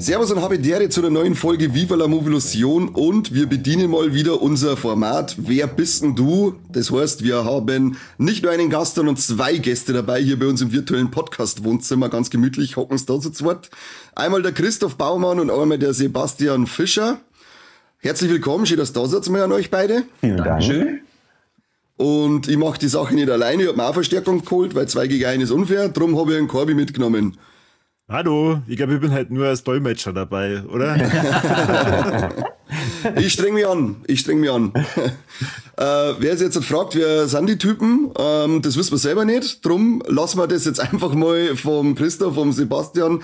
Servus und Habedere zu einer neuen Folge Viva la Movilusion und wir bedienen mal wieder unser Format Wer bist denn du? Das heißt, wir haben nicht nur einen Gast, sondern zwei Gäste dabei hier bei uns im virtuellen Podcast-Wohnzimmer. Ganz gemütlich hocken sie da zu zweit. Einmal der Christoph Baumann und einmal der Sebastian Fischer. Herzlich willkommen, schön, dass da seid mal an euch beide. Vielen Dank. Dankeschön. Und ich mache die Sache nicht alleine, ich habe mir auch Verstärkung geholt, weil 2 gegen 1 ist unfair, darum habe ich einen Korbi mitgenommen. Hallo, ich glaube, ich bin halt nur als Dolmetscher dabei, oder? Ich streng mich an. Wer sich jetzt fragt, wer sind die Typen, das wissen wir selber nicht. Drum lassen wir das jetzt einfach mal vom Christoph, vom Sebastian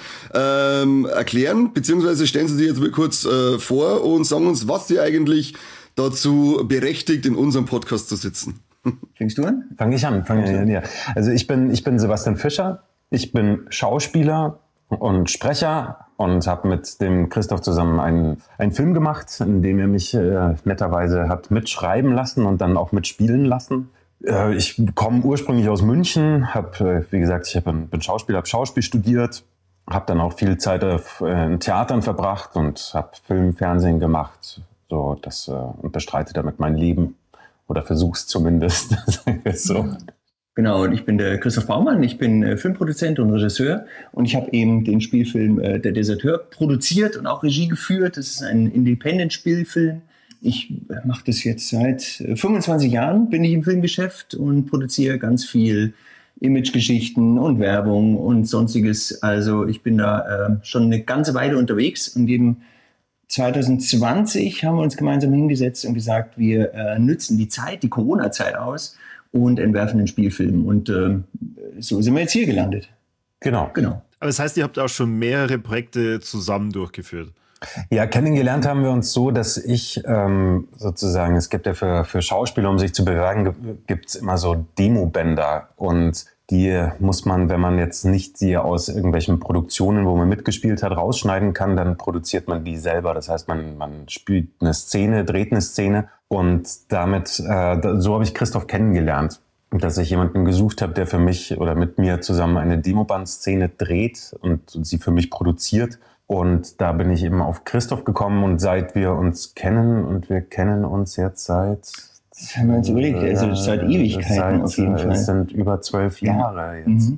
erklären, beziehungsweise stellen Sie sich jetzt mal kurz vor und sagen uns, was Sie eigentlich dazu berechtigt, in unserem Podcast zu sitzen. Fängst du an? Fange ich an. Ja. Also ich bin Sebastian Fischer, ich bin Schauspieler und Sprecher und habe mit dem Christoph zusammen einen Film gemacht, in dem er mich netterweise hat mitschreiben lassen und dann auch mitspielen lassen. Ich komme ursprünglich aus München, wie gesagt, ich bin Schauspieler, habe Schauspiel studiert, habe dann auch viel Zeit in Theatern verbracht und habe Film, Fernsehen gemacht, so und bestreite damit mein Leben oder versuch's zumindest, sagen wir es so. Genau, und ich bin der Christoph Baumann, ich bin Filmproduzent und Regisseur und ich habe eben den Spielfilm Der Deserteur produziert und auch Regie geführt. Das ist ein Independent-Spielfilm. Ich mache das jetzt seit 25 Jahren, bin ich im Filmgeschäft und produziere ganz viel Imagegeschichten und Werbung und Sonstiges. Also ich bin da schon eine ganze Weile unterwegs und eben 2020 haben wir uns gemeinsam hingesetzt und gesagt, wir nützen die Zeit, die Corona-Zeit aus und entwerfen den Spielfilm. Und so sind wir jetzt hier gelandet. Genau. Aber das heißt, ihr habt auch schon mehrere Projekte zusammen durchgeführt? Ja, kennengelernt haben wir uns so, dass ich sozusagen, es gibt ja für Schauspieler, um sich zu bewerben, gibt's immer so Demobänder und die muss man, wenn man jetzt nicht die aus irgendwelchen Produktionen, wo man mitgespielt hat, rausschneiden kann, dann produziert man die selber. Das heißt, man spielt eine Szene, dreht eine Szene und damit, so habe ich Christoph kennengelernt. Dass ich jemanden gesucht habe, der für mich oder mit mir zusammen eine Demoband-Szene dreht und sie für mich produziert. Und da bin ich eben auf Christoph gekommen und seit wir uns kennen, und wir kennen uns jetzt seit... Das haben wir uns überlegt, also seit Ewigkeiten auf jeden Fall. Es sind über 12 Jahre jetzt.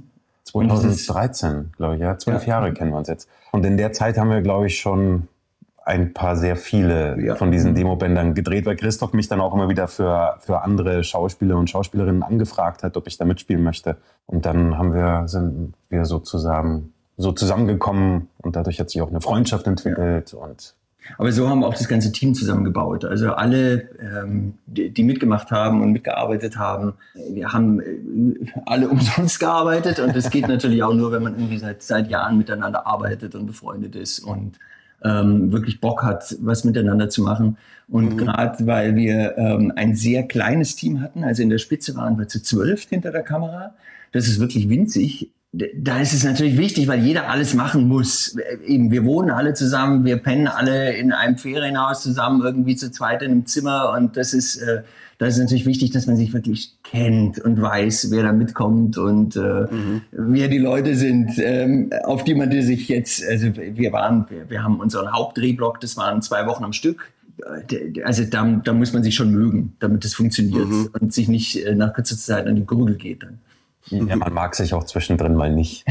2013, glaube ich, ja. 12 Jahre kennen wir uns jetzt. Und in der Zeit haben wir, glaube ich, schon ein paar sehr viele von diesen Demobändern gedreht, weil Christoph mich dann auch immer wieder für andere Schauspieler und Schauspielerinnen angefragt hat, ob ich da mitspielen möchte. Und dann sind wir so zusammengekommen und dadurch hat sich auch eine Freundschaft entwickelt und aber so haben wir auch das ganze Team zusammengebaut. Also alle, die mitgemacht haben und mitgearbeitet haben, wir haben alle umsonst gearbeitet. Und das geht natürlich auch nur, wenn man irgendwie seit Jahren miteinander arbeitet und befreundet ist und wirklich Bock hat, was miteinander zu machen. Und gerade weil wir ein sehr kleines Team hatten, also in der Spitze waren wir zu 12 hinter der Kamera, das ist wirklich winzig. Da ist es natürlich wichtig, weil jeder alles machen muss. Eben, wir wohnen alle zusammen, wir pennen alle in einem Ferienhaus zusammen, irgendwie zu zweit in einem Zimmer. Und das ist natürlich wichtig, dass man sich wirklich kennt und weiß, wer da mitkommt und wer die Leute sind, auf die man sich jetzt, also wir haben unseren Hauptdrehblock, das waren 2 Wochen am Stück. Also da muss man sich schon mögen, damit es funktioniert und sich nicht nach kurzer Zeit an die Gurgel geht dann. Ja, man mag sich auch zwischendrin mal nicht.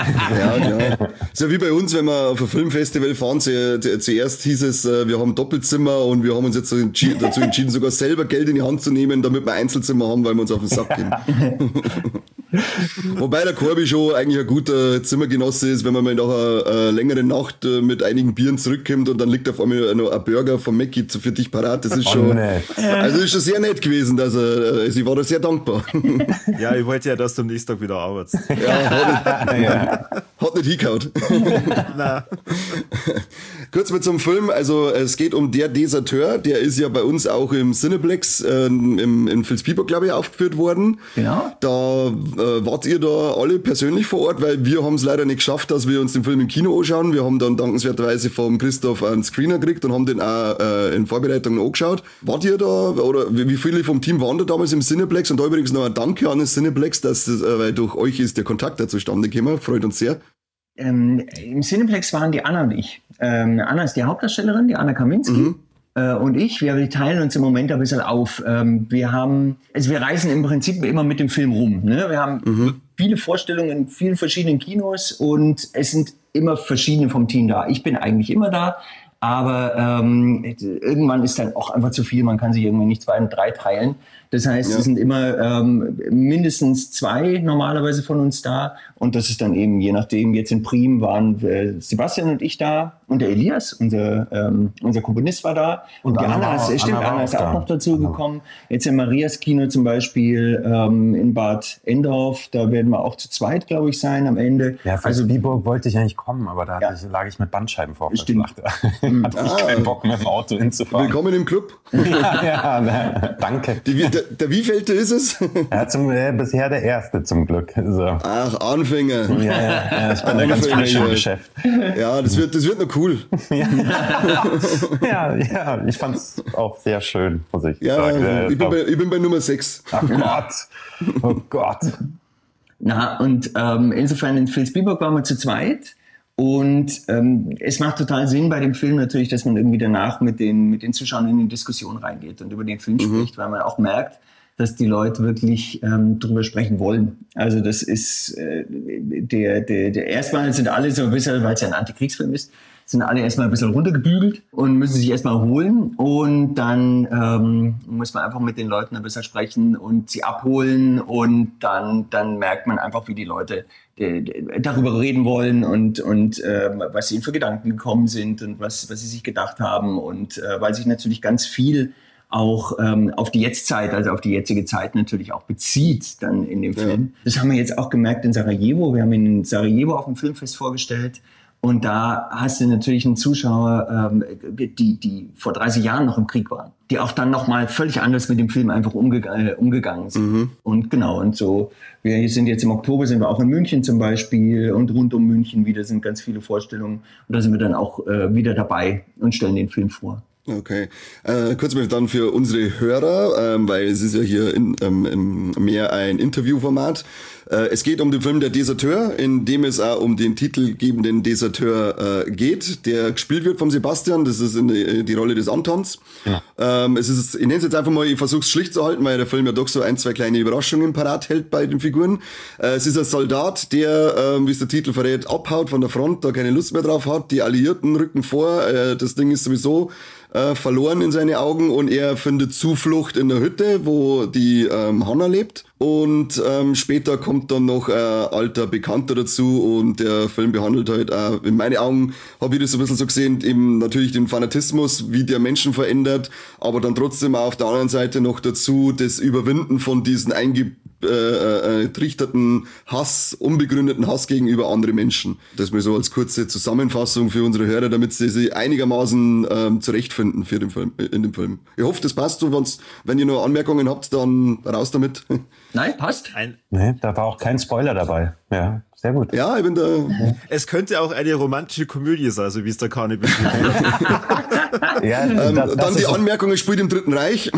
Ja. Ist ja wie bei uns, wenn wir auf ein Filmfestival fahren, zuerst hieß es, wir haben Doppelzimmer und wir haben uns jetzt dazu entschieden, sogar selber Geld in die Hand zu nehmen, damit wir Einzelzimmer haben, weil wir uns auf den Sack gehen. Wobei der Korbi schon eigentlich ein guter Zimmergenosse ist, wenn man mal nach einer längeren Nacht mit einigen Bieren zurückkommt und dann liegt auf einmal noch ein Burger von Mackie für dich parat. Das ist schon, also ist schon sehr nett gewesen. Also ich war da sehr dankbar. Ja, ich wollte ja, dass du am nächsten Tag wieder arbeitest. Ja, hat nicht hingehauen. Kurz mal zum Film. Also es geht um Der Deserteur. Der ist ja bei uns auch im Cineplex in Vilsbiburg, glaube ich, aufgeführt worden. Genau. Da wart ihr da alle persönlich vor Ort, weil wir haben es leider nicht geschafft, dass wir uns den Film im Kino anschauen. Wir haben dann dankenswerterweise vom Christoph einen Screener gekriegt und haben den auch in Vorbereitung angeschaut. Wart ihr da, oder wie viele vom Team waren da damals im Cineplex? Und da übrigens noch ein Danke an das Cineplex, weil durch euch ist der Kontakt da zustande gekommen. Freut uns sehr. Im Cineplex waren die Anna und ich. Anna ist die Hauptdarstellerin, die Anna Kaminski. Und wir teilen uns im Moment ein bisschen auf. Wir reisen im Prinzip immer mit dem Film rum. Ne? Wir haben viele Vorstellungen in vielen verschiedenen Kinos und es sind immer verschiedene vom Team da. Ich bin eigentlich immer da, aber irgendwann ist dann auch einfach zu viel. Man kann sich irgendwie nicht 2 und 3 teilen. Das heißt, es sind immer mindestens 2 normalerweise von uns da. Und das ist dann eben, je nachdem, jetzt in Prim waren Sebastian und ich da und der Elias, unser Komponist war da. Und die Anna ist auch noch dazu gekommen. Jetzt in Marias Kino zum Beispiel in Bad Endorf, da werden wir auch zu zweit, glaube ich, sein am Ende. Ja, für Biburg wollte ich eigentlich kommen, aber da lag ich mit Bandscheibenvorfall. Hatte ich keinen Bock mit dem Auto hinzufahren. Willkommen im Club. Danke. Der wievielte ist es? Bisher der erste zum Glück. So. Ach, Anfänger. Ja, ich bin da ganz frisch im Geschäft. Ja, das wird noch cool. Ja, ich fand's auch sehr schön, muss ich sagen. Ich bin bei Nummer 6. Oh Gott. Na, und insofern in Vilsbiburg waren wir zu zweit. Und es macht total Sinn bei dem Film natürlich, dass man irgendwie danach mit den Zuschauern in die Diskussion reingeht und über den Film spricht, weil man auch merkt, dass die Leute wirklich drüber sprechen wollen. Also das ist erstmal sind alle so ein bisschen, weil es ja ein Antikriegsfilm ist, sind alle erstmal ein bisschen runtergebügelt und müssen sich erstmal holen. Und dann muss man einfach mit den Leuten ein bisschen sprechen und sie abholen. Und dann merkt man einfach, wie die Leute darüber reden wollen und was ihnen für Gedanken gekommen sind und was sie sich gedacht haben. Und weil sich natürlich ganz viel auch auf die Jetztzeit, also auf die jetzige Zeit natürlich auch bezieht dann in dem Film. Das haben wir jetzt auch gemerkt in Sarajevo. Wir haben ihn in Sarajevo auf dem Filmfest vorgestellt. Und da hast du natürlich einen Zuschauer, die vor 30 Jahren noch im Krieg waren, die auch dann nochmal völlig anders mit dem Film einfach umgegangen sind. Und genau, und so, wir sind jetzt im Oktober, sind wir auch in München zum Beispiel und rund um München wieder sind ganz viele Vorstellungen. Und da sind wir dann auch wieder dabei und stellen den Film vor. Okay. Kurz mal dann für unsere Hörer, weil es ist ja hier mehr ein Interviewformat. Es geht um den Film Der Deserteur, in dem es auch um den titelgebenden Deserteur geht, der gespielt wird vom Sebastian. Das ist die Rolle des Antons. Ja. Ich nenne es jetzt einfach mal, ich versuche es schlicht zu halten, weil der Film ja doch so 1, 2 kleine Überraschungen parat hält bei den Figuren. Es ist ein Soldat, der, wie es der Titel verrät, abhaut von der Front, da keine Lust mehr drauf hat. Die Alliierten rücken vor. Das Ding ist sowieso verloren in seine Augen und er findet Zuflucht in der Hütte, wo die Hanna lebt. Und später kommt dann noch ein alter Bekannter dazu und der Film behandelt halt in meinen Augen, habe ich das ein bisschen so gesehen, eben natürlich den Fanatismus, wie der Menschen verändert, aber dann trotzdem auch auf der anderen Seite noch dazu das Überwinden von diesen eingetrichterten Hass, unbegründeten Hass gegenüber anderen Menschen. Das mal so als kurze Zusammenfassung für unsere Hörer, damit sie sich einigermaßen zurechtfinden für den Film, in dem Film. Ich hoffe, das passt so, wenn ihr noch Anmerkungen habt, dann raus damit. Nein, passt. Nee, da war auch kein Spoiler dabei. Ja, sehr gut. Ja, ich bin da. Es könnte auch eine romantische Komödie sein, so wie es der Kani beschrieben hat. Ja, dann die Anmerkungen, spielt im Dritten Reich.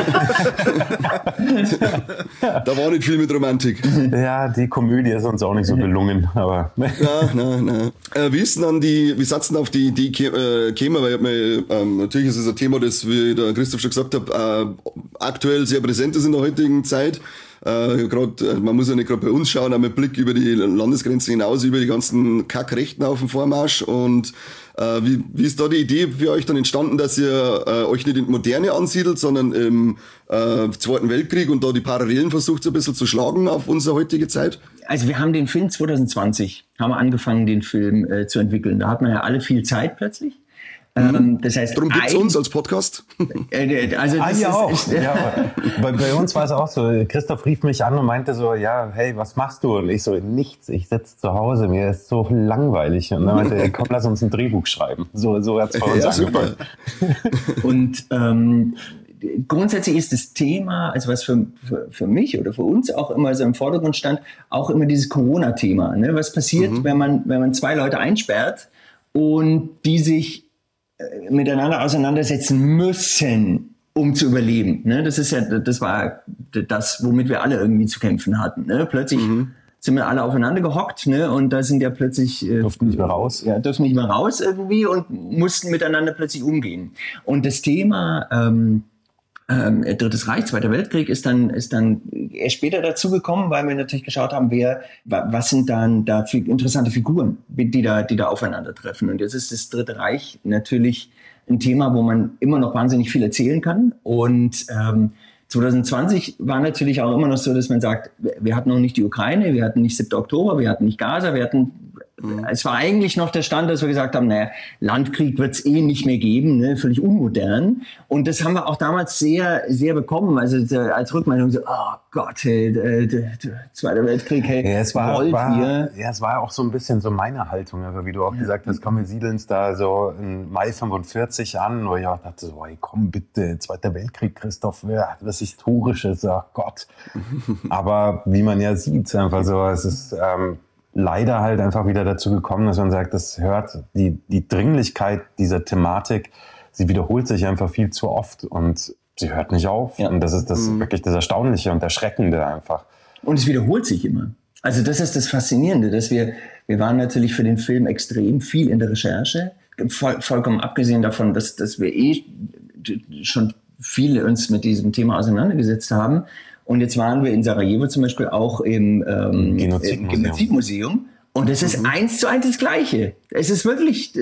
Da war nicht viel mit Romantik. Ja, die Komödie ist uns auch nicht so gelungen, aber. Na. Wie satz denn auf die Idee käme? Weil natürlich ist es ein Thema, das, wie der Christoph schon gesagt hat, aktuell sehr präsent ist in der heutigen Zeit. Man muss ja nicht gerade bei uns schauen, auch mit Blick über die Landesgrenzen hinaus, über die ganzen Kackrechten auf dem Vormarsch. Und wie ist da die Idee für euch dann entstanden, dass ihr euch nicht in die Moderne ansiedelt, sondern im Zweiten Weltkrieg und da die Parallelen versucht so ein bisschen zu schlagen auf unsere heutige Zeit? Also wir haben den Film 2020, haben wir angefangen, den Film zu entwickeln. Da hat man ja alle viel Zeit plötzlich. Das heißt, darum gibt's uns als Podcast. Also das auch. Bei uns war es auch so. Christoph rief mich an und meinte so, ja, hey, was machst du? Und ich so, nichts. Ich sitze zu Hause, mir ist so langweilig. Und dann meinte er, komm, lass uns ein Drehbuch schreiben. So hat's bei uns angefangen. Und grundsätzlich ist das Thema, also was für mich oder für uns auch immer so im Vordergrund stand, auch immer dieses Corona-Thema. Ne? Was passiert, wenn man 2 Leute einsperrt und die sich miteinander auseinandersetzen müssen, um zu überleben. Ne? Das war das, womit wir alle irgendwie zu kämpfen hatten. Ne? Plötzlich sind wir alle aufeinander gehockt, ne? Und da sind ja plötzlich Durften nicht mehr raus. Ja, durften nicht mehr raus irgendwie und mussten miteinander plötzlich umgehen. Und das Thema Drittes Reich, Zweiter Weltkrieg ist dann erst später dazu gekommen, weil wir natürlich geschaut haben, was sind dann da für interessante Figuren, die da aufeinandertreffen. Und jetzt ist das Dritte Reich natürlich ein Thema, wo man immer noch wahnsinnig viel erzählen kann. Und 2020 war natürlich auch immer noch so, dass man sagt, wir hatten noch nicht die Ukraine, wir hatten nicht 7. Oktober, wir hatten nicht Gaza, es war eigentlich noch der Stand, dass wir gesagt haben, naja, Landkrieg wird es nicht mehr geben, ne, völlig unmodern. Und das haben wir auch damals sehr, sehr bekommen. Also als Rückmeldung so, oh Gott, hey, Zweiter Weltkrieg, hey, ja, es war auch so ein bisschen so meine Haltung, also wie du auch gesagt hast, komm, wir siedeln es da so im Mai 45 an, wo ich auch dachte so, hey, komm bitte, Zweiter Weltkrieg, Christoph, was Historisches, oh Gott. Aber wie man ja sieht, einfach so, es ist leider halt einfach wieder dazu gekommen, dass man sagt, das hört die Dringlichkeit dieser Thematik, sie wiederholt sich einfach viel zu oft und sie hört nicht auf. Ja. Und das ist wirklich das Erstaunliche und Erschreckende einfach. Und es wiederholt sich immer. Also das ist das Faszinierende, dass wir waren natürlich für den Film extrem viel in der Recherche, vollkommen abgesehen davon, dass wir schon viel uns mit diesem Thema auseinandergesetzt haben. Und jetzt waren wir in Sarajevo zum Beispiel auch im Genozidmuseum. Und es ist 1:1 das Gleiche. Es ist wirklich,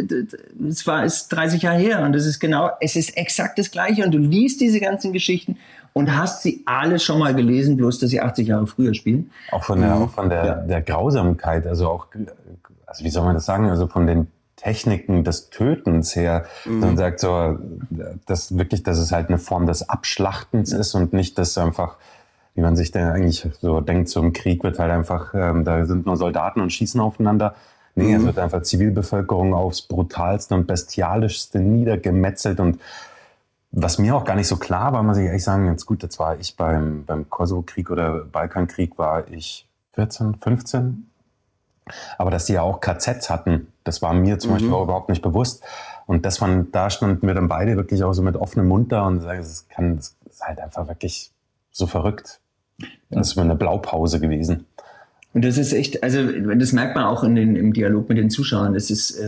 ist 30 Jahre her und es ist exakt das Gleiche. Und du liest diese ganzen Geschichten und hast sie alle schon mal gelesen, bloß dass sie 80 Jahre früher spielen. Auch von der Grausamkeit, also wie soll man das sagen, also von den Techniken des Tötens her, man sagt so, dass es halt eine Form des Abschlachtens ist und nicht das einfach, wie man sich da eigentlich so denkt, so im Krieg wird halt einfach, da sind nur Soldaten und schießen aufeinander. Nee, es wird einfach Zivilbevölkerung aufs brutalste und bestialischste niedergemetzelt. Und was mir auch gar nicht so klar war, muss ich ehrlich sagen, jetzt gut, jetzt war ich beim Kosovo-Krieg oder Balkankrieg, war ich 14, 15. Aber dass die ja auch KZs hatten, das war mir zum Beispiel auch überhaupt nicht bewusst. Und da standen wir dann beide wirklich auch so mit offenem Mund da und sagen, es ist halt einfach wirklich so verrückt. Das ist eine Blaupause gewesen. Und das ist echt, also das merkt man auch im Dialog mit den Zuschauern. Das ist,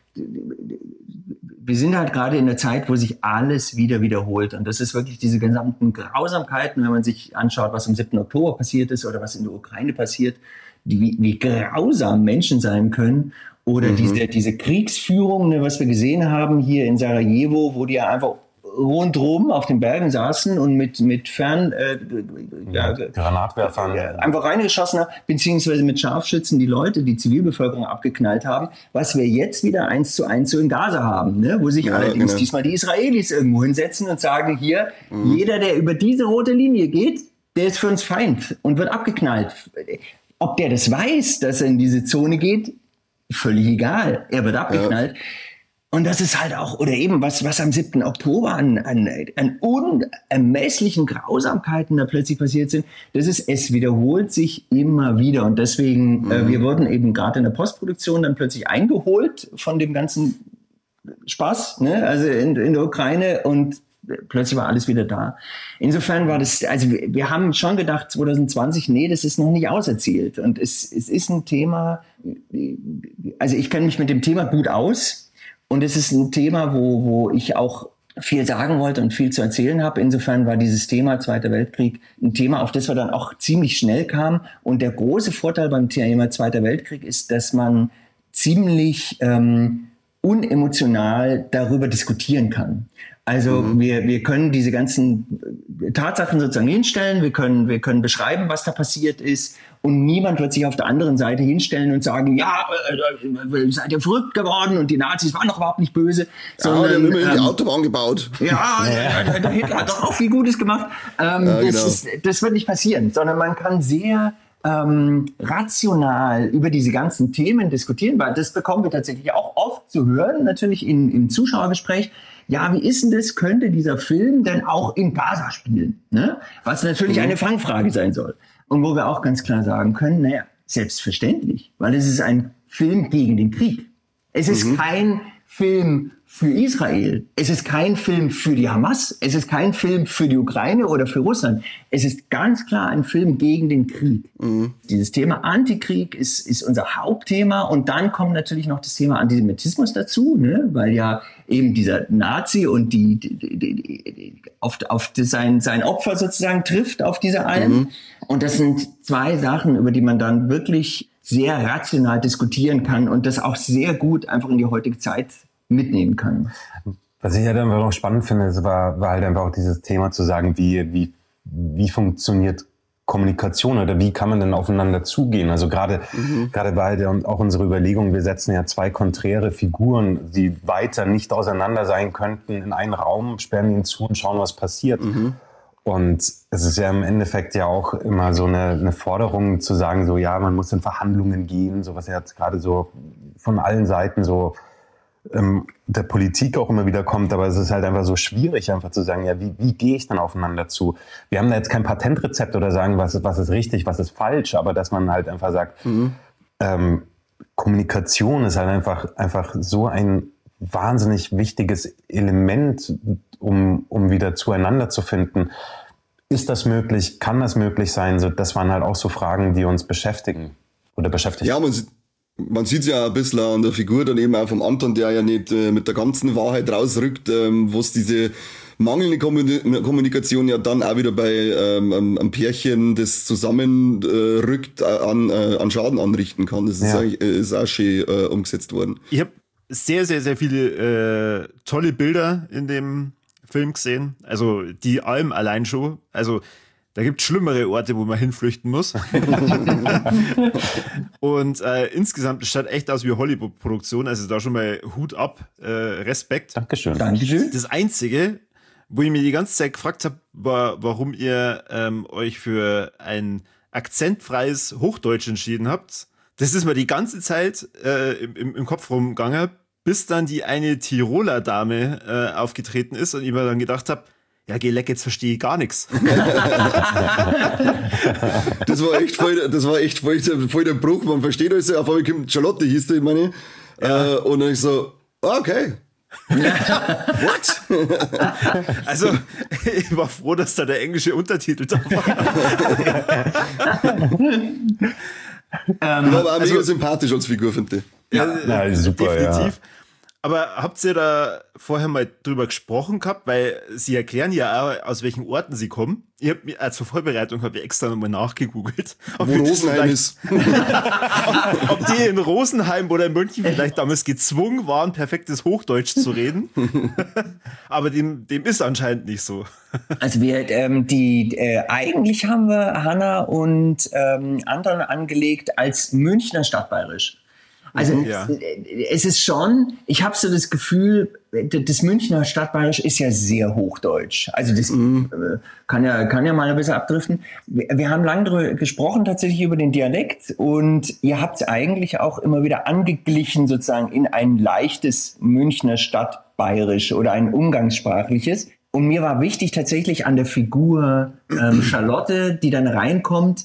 wir sind halt gerade in der Zeit, wo sich alles wieder wiederholt. Und das ist wirklich diese gesamten Grausamkeiten, wenn man sich anschaut, was am 7. Oktober passiert ist oder was in der Ukraine passiert, wie grausam Menschen sein können. Oder diese Kriegsführung, ne, was wir gesehen haben hier in Sarajevo, wo die ja einfach rundherum auf den Bergen saßen und mit Granatwerfern einfach reingeschossen haben, beziehungsweise mit Scharfschützen die Zivilbevölkerung abgeknallt haben, was wir jetzt wieder 1:1 so in Gaza haben, ne? Wo sich allerdings diesmal die Israelis irgendwo hinsetzen und sagen, hier, jeder, der über diese rote Linie geht, der ist für uns Feind und wird abgeknallt. Ob der das weiß, dass er in diese Zone geht, völlig egal. Er wird abgeknallt. Und das ist halt auch, oder eben was am 7. Oktober an unermesslichen Grausamkeiten da plötzlich passiert sind, es wiederholt sich immer wieder. Und deswegen, wir wurden eben gerade in der Postproduktion dann plötzlich eingeholt von dem ganzen Spaß, ne? Also in der Ukraine, und plötzlich war alles wieder da. Insofern war das, also wir haben schon gedacht 2020, nee, das ist noch nicht auserzählt. Und es ist ein Thema, also ich kenne mich mit dem Thema gut aus. Und es ist ein Thema, wo ich auch viel sagen wollte und viel zu erzählen habe. Insofern war dieses Thema Zweiter Weltkrieg ein Thema, auf das wir dann auch ziemlich schnell kamen. Und der große Vorteil beim Thema Zweiter Weltkrieg ist, dass man ziemlich unemotional darüber diskutieren kann. Also wir können diese ganzen Tatsachen sozusagen hinstellen, wir können beschreiben, was da passiert ist, und niemand wird sich auf der anderen Seite hinstellen und sagen, ja, seid ihr verrückt geworden und die Nazis waren doch überhaupt nicht böse. Sondern, die haben immerhin die Autobahn gebaut. Ja, der Hitler hat doch auch viel Gutes gemacht. Das wird nicht passieren, sondern man kann sehr rational über diese ganzen Themen diskutieren, weil das bekommen wir tatsächlich auch oft zu hören, natürlich im Zuschauergespräch. Ja, wie ist denn das? Könnte dieser Film denn auch in Gaza spielen? Ne? Was natürlich eine Fangfrage sein soll. Und wo wir auch ganz klar sagen können, naja, selbstverständlich, weil es ist ein Film gegen den Krieg. Es ist kein Film für Israel. Es ist kein Film für die Hamas. Es ist kein Film für die Ukraine oder für Russland. Es ist ganz klar ein Film gegen den Krieg. Dieses Thema Antikrieg ist unser Hauptthema. Und dann kommt natürlich noch das Thema Antisemitismus dazu, ne? Weil ja eben dieser Nazi und sein Opfer sozusagen trifft auf diese Alm. Und das sind zwei Sachen, über die man dann wirklich sehr rational diskutieren kann und das auch sehr gut einfach in die heutige Zeit mitnehmen kann. Was ich halt einfach noch spannend finde, war halt einfach auch dieses Thema zu sagen, wie funktioniert Kommunikation oder wie kann man denn aufeinander zugehen? Also gerade war halt auch unsere Überlegung, wir setzen ja zwei konträre Figuren, die weiter nicht auseinander sein könnten, in einen Raum, sperren ihn zu und schauen, was passiert. Und es ist ja im Endeffekt ja auch immer so eine Forderung zu sagen, so ja, man muss in Verhandlungen gehen, so was ja jetzt gerade so von allen Seiten so der Politik auch immer wieder kommt, aber es ist halt einfach so schwierig, einfach zu sagen, ja, wie gehe ich dann aufeinander zu? Wir haben da jetzt kein Patentrezept oder sagen, was ist richtig, was ist falsch, aber dass man halt einfach sagt, Kommunikation ist halt einfach so ein wahnsinnig wichtiges Element, um wieder zueinander zu finden. Ist das möglich? Kann das möglich sein? So, das waren halt auch so Fragen, die uns beschäftigen oder beschäftigen. Ja, man sieht ja ein bisschen an der Figur dann eben auch vom Anton, der ja nicht mit der ganzen Wahrheit rausrückt, wo es diese mangelnde Kommunikation ja dann auch wieder bei einem Pärchen, das zusammenrückt, an Schaden anrichten kann. Das ist auch schön umgesetzt worden. Ich habe sehr, sehr, sehr viele tolle Bilder in dem Film gesehen. Also die Alm allein schon. Also da gibt es schlimmere Orte, wo man hinflüchten muss. Und insgesamt schaut echt aus wie Hollywood-Produktion. Also da schon mal Hut ab, Respekt. Dankeschön. Das Einzige, wo ich mir die ganze Zeit gefragt habe, war, warum ihr euch für ein akzentfreies Hochdeutsch entschieden habt. Das ist mir die ganze Zeit im Kopf rumgegangen, bis dann die eine Tiroler Dame aufgetreten ist und ich mir dann gedacht habe, ja, geh leck, jetzt verstehe ich gar nichts. Das war echt voll der Bruch. Man versteht alles. Auf einmal kommt Charlotte, hieß die, meine. Ja. Und dann ich so, okay. What? Also, ich war froh, dass da der englische Untertitel da war. War aber auch mega sympathisch als Figur, finde ich. Ja, super, definitiv. ja. Aber habt ihr da vorher mal drüber gesprochen gehabt? Weil sie erklären ja auch, aus welchen Orten sie kommen. Ich habe mir zur Vorbereitung extra nochmal nachgegoogelt. Wo Rosenheim ist. ob die in Rosenheim oder in München vielleicht damals gezwungen waren, perfektes Hochdeutsch zu reden. Aber dem ist anscheinend nicht so. Also eigentlich haben wir Hanna und Anton angelegt als Münchner Stadtbayerisch. Also es ist schon, ich habe so das Gefühl, das Münchner Stadtbayerisch ist ja sehr hochdeutsch. Also das kann ja mal ein bisschen abdriften. Wir haben lange darüber gesprochen, tatsächlich über den Dialekt, und ihr habt es eigentlich auch immer wieder angeglichen sozusagen in ein leichtes Münchner Stadtbayerisch oder ein umgangssprachliches. Und mir war wichtig tatsächlich an der Figur Charlotte, die dann reinkommt.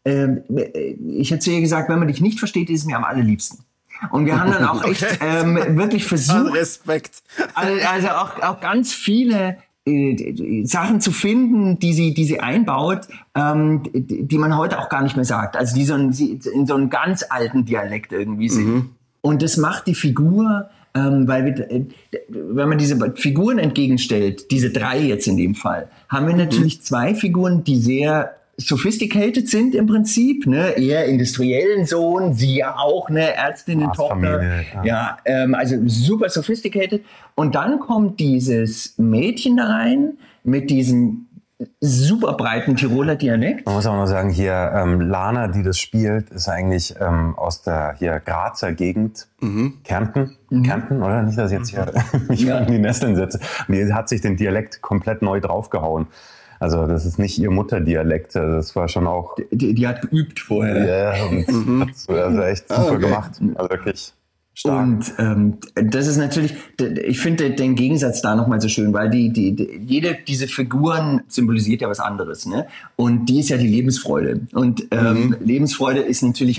Ich hätte zu ihr gesagt, wenn man dich nicht versteht, ist es mir am allerliebsten. Und wir haben dann auch echt wirklich versucht, Respekt. Also auch ganz viele Sachen zu finden, die sie einbaut, die man heute auch gar nicht mehr sagt. Also die in so einem ganz alten Dialekt irgendwie sind. Und das macht die Figur, weil wenn man diese Figuren entgegenstellt, diese drei jetzt in dem Fall, haben wir natürlich zwei Figuren, die sehr sophisticated sind im Prinzip, ne, eher industriellen Sohn, sie ja auch, ne, Ärztinnen-Tochter, ja, also super sophisticated. Und dann kommt dieses Mädchen da rein mit diesem super breiten Tiroler Dialekt. Man muss auch noch sagen, hier Lana, die das spielt, ist eigentlich aus der hier Grazer Gegend, Kärnten, oder? Nicht, dass ich jetzt hier mich in die Nesseln setze. Die hat sich den Dialekt komplett neu draufgehauen. Also das ist nicht ihr Mutterdialekt, das war schon auch... Die hat geübt vorher. Ja, und hat also echt super gemacht. Also wirklich stark. Und das ist natürlich, ich finde den Gegensatz da nochmal so schön, weil jede diese Figuren symbolisiert ja was anderes, ne? Und die ist ja die Lebensfreude. Und Lebensfreude ist natürlich auch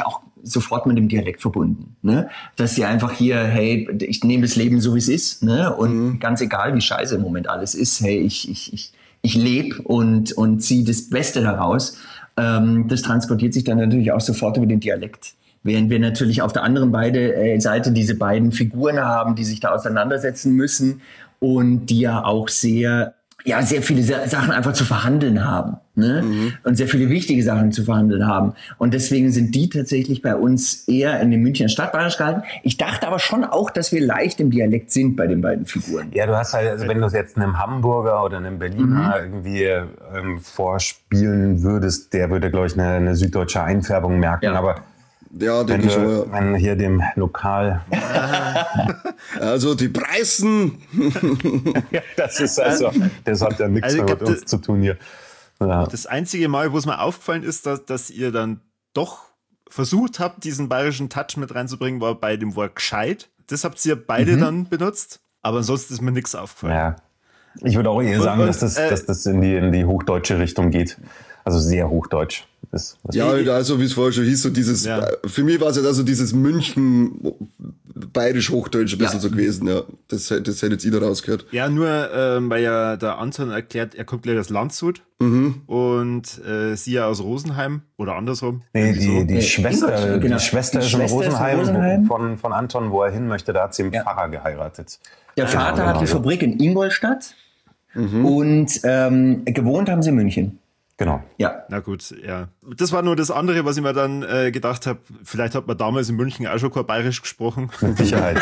sofort mit dem Dialekt verbunden. Ne? Dass sie einfach hier, hey, ich nehme das Leben so, wie es ist. Ne? Und ganz egal, wie scheiße im Moment alles ist, hey, ich lebe und ziehe das Beste daraus. Das transportiert sich dann natürlich auch sofort über den Dialekt. Während wir natürlich auf der anderen Seite diese beiden Figuren haben, die sich da auseinandersetzen müssen und die ja auch sehr viele Sachen einfach zu verhandeln haben, ne? Und sehr viele wichtige Sachen zu verhandeln haben. Und deswegen sind die tatsächlich bei uns eher in dem Münchner Stadtbayerisch gehalten. Ich dachte aber schon auch, dass wir leicht im Dialekt sind bei den beiden Figuren. Ja, du hast halt, also wenn du es jetzt einem Hamburger oder einem Berliner irgendwie vorspielen würdest, der würde, glaube ich, eine süddeutsche Einfärbung merken, Ja. aber Ja, denke ich schon, ja. wenn hier dem Lokal... Also die Preisen. Ja, das ist also, das hat ja nichts Also, mehr mit uns zu tun hier. Ja. Das einzige Mal, wo es mir aufgefallen ist, dass ihr dann doch versucht habt, diesen bayerischen Touch mit reinzubringen, war bei dem Wort gescheit. Das habt ihr beide dann benutzt, aber ansonsten ist mir nichts aufgefallen. Ja. Ich würde auch eher sagen, dass das in die hochdeutsche Richtung geht. Also sehr hochdeutsch. Ja, also wie es vorher schon hieß, so dieses, für mich war es jetzt also dieses München bayerisch-hochdeutsch ein bisschen so gewesen, ja. Das hätte jetzt jeder rausgehört. Ja, nur weil ja der Anton erklärt, er kommt gleich aus Landshut und sie ja aus Rosenheim oder andersrum. Nee, die Schwester, Genau. die Schwester Die ist in Schwester ist in Rosenheim, Rosenheim. von Anton, wo er hin möchte, da hat sie einen Pfarrer geheiratet. Der Vater genau, hat die Fabrik in Ingolstadt und gewohnt haben sie in München. Genau. Ja. Na gut, ja. Das war nur das andere, was ich mir dann gedacht habe, vielleicht hat man damals in München auch schon kein Bayerisch gesprochen. Mit Sicherheit.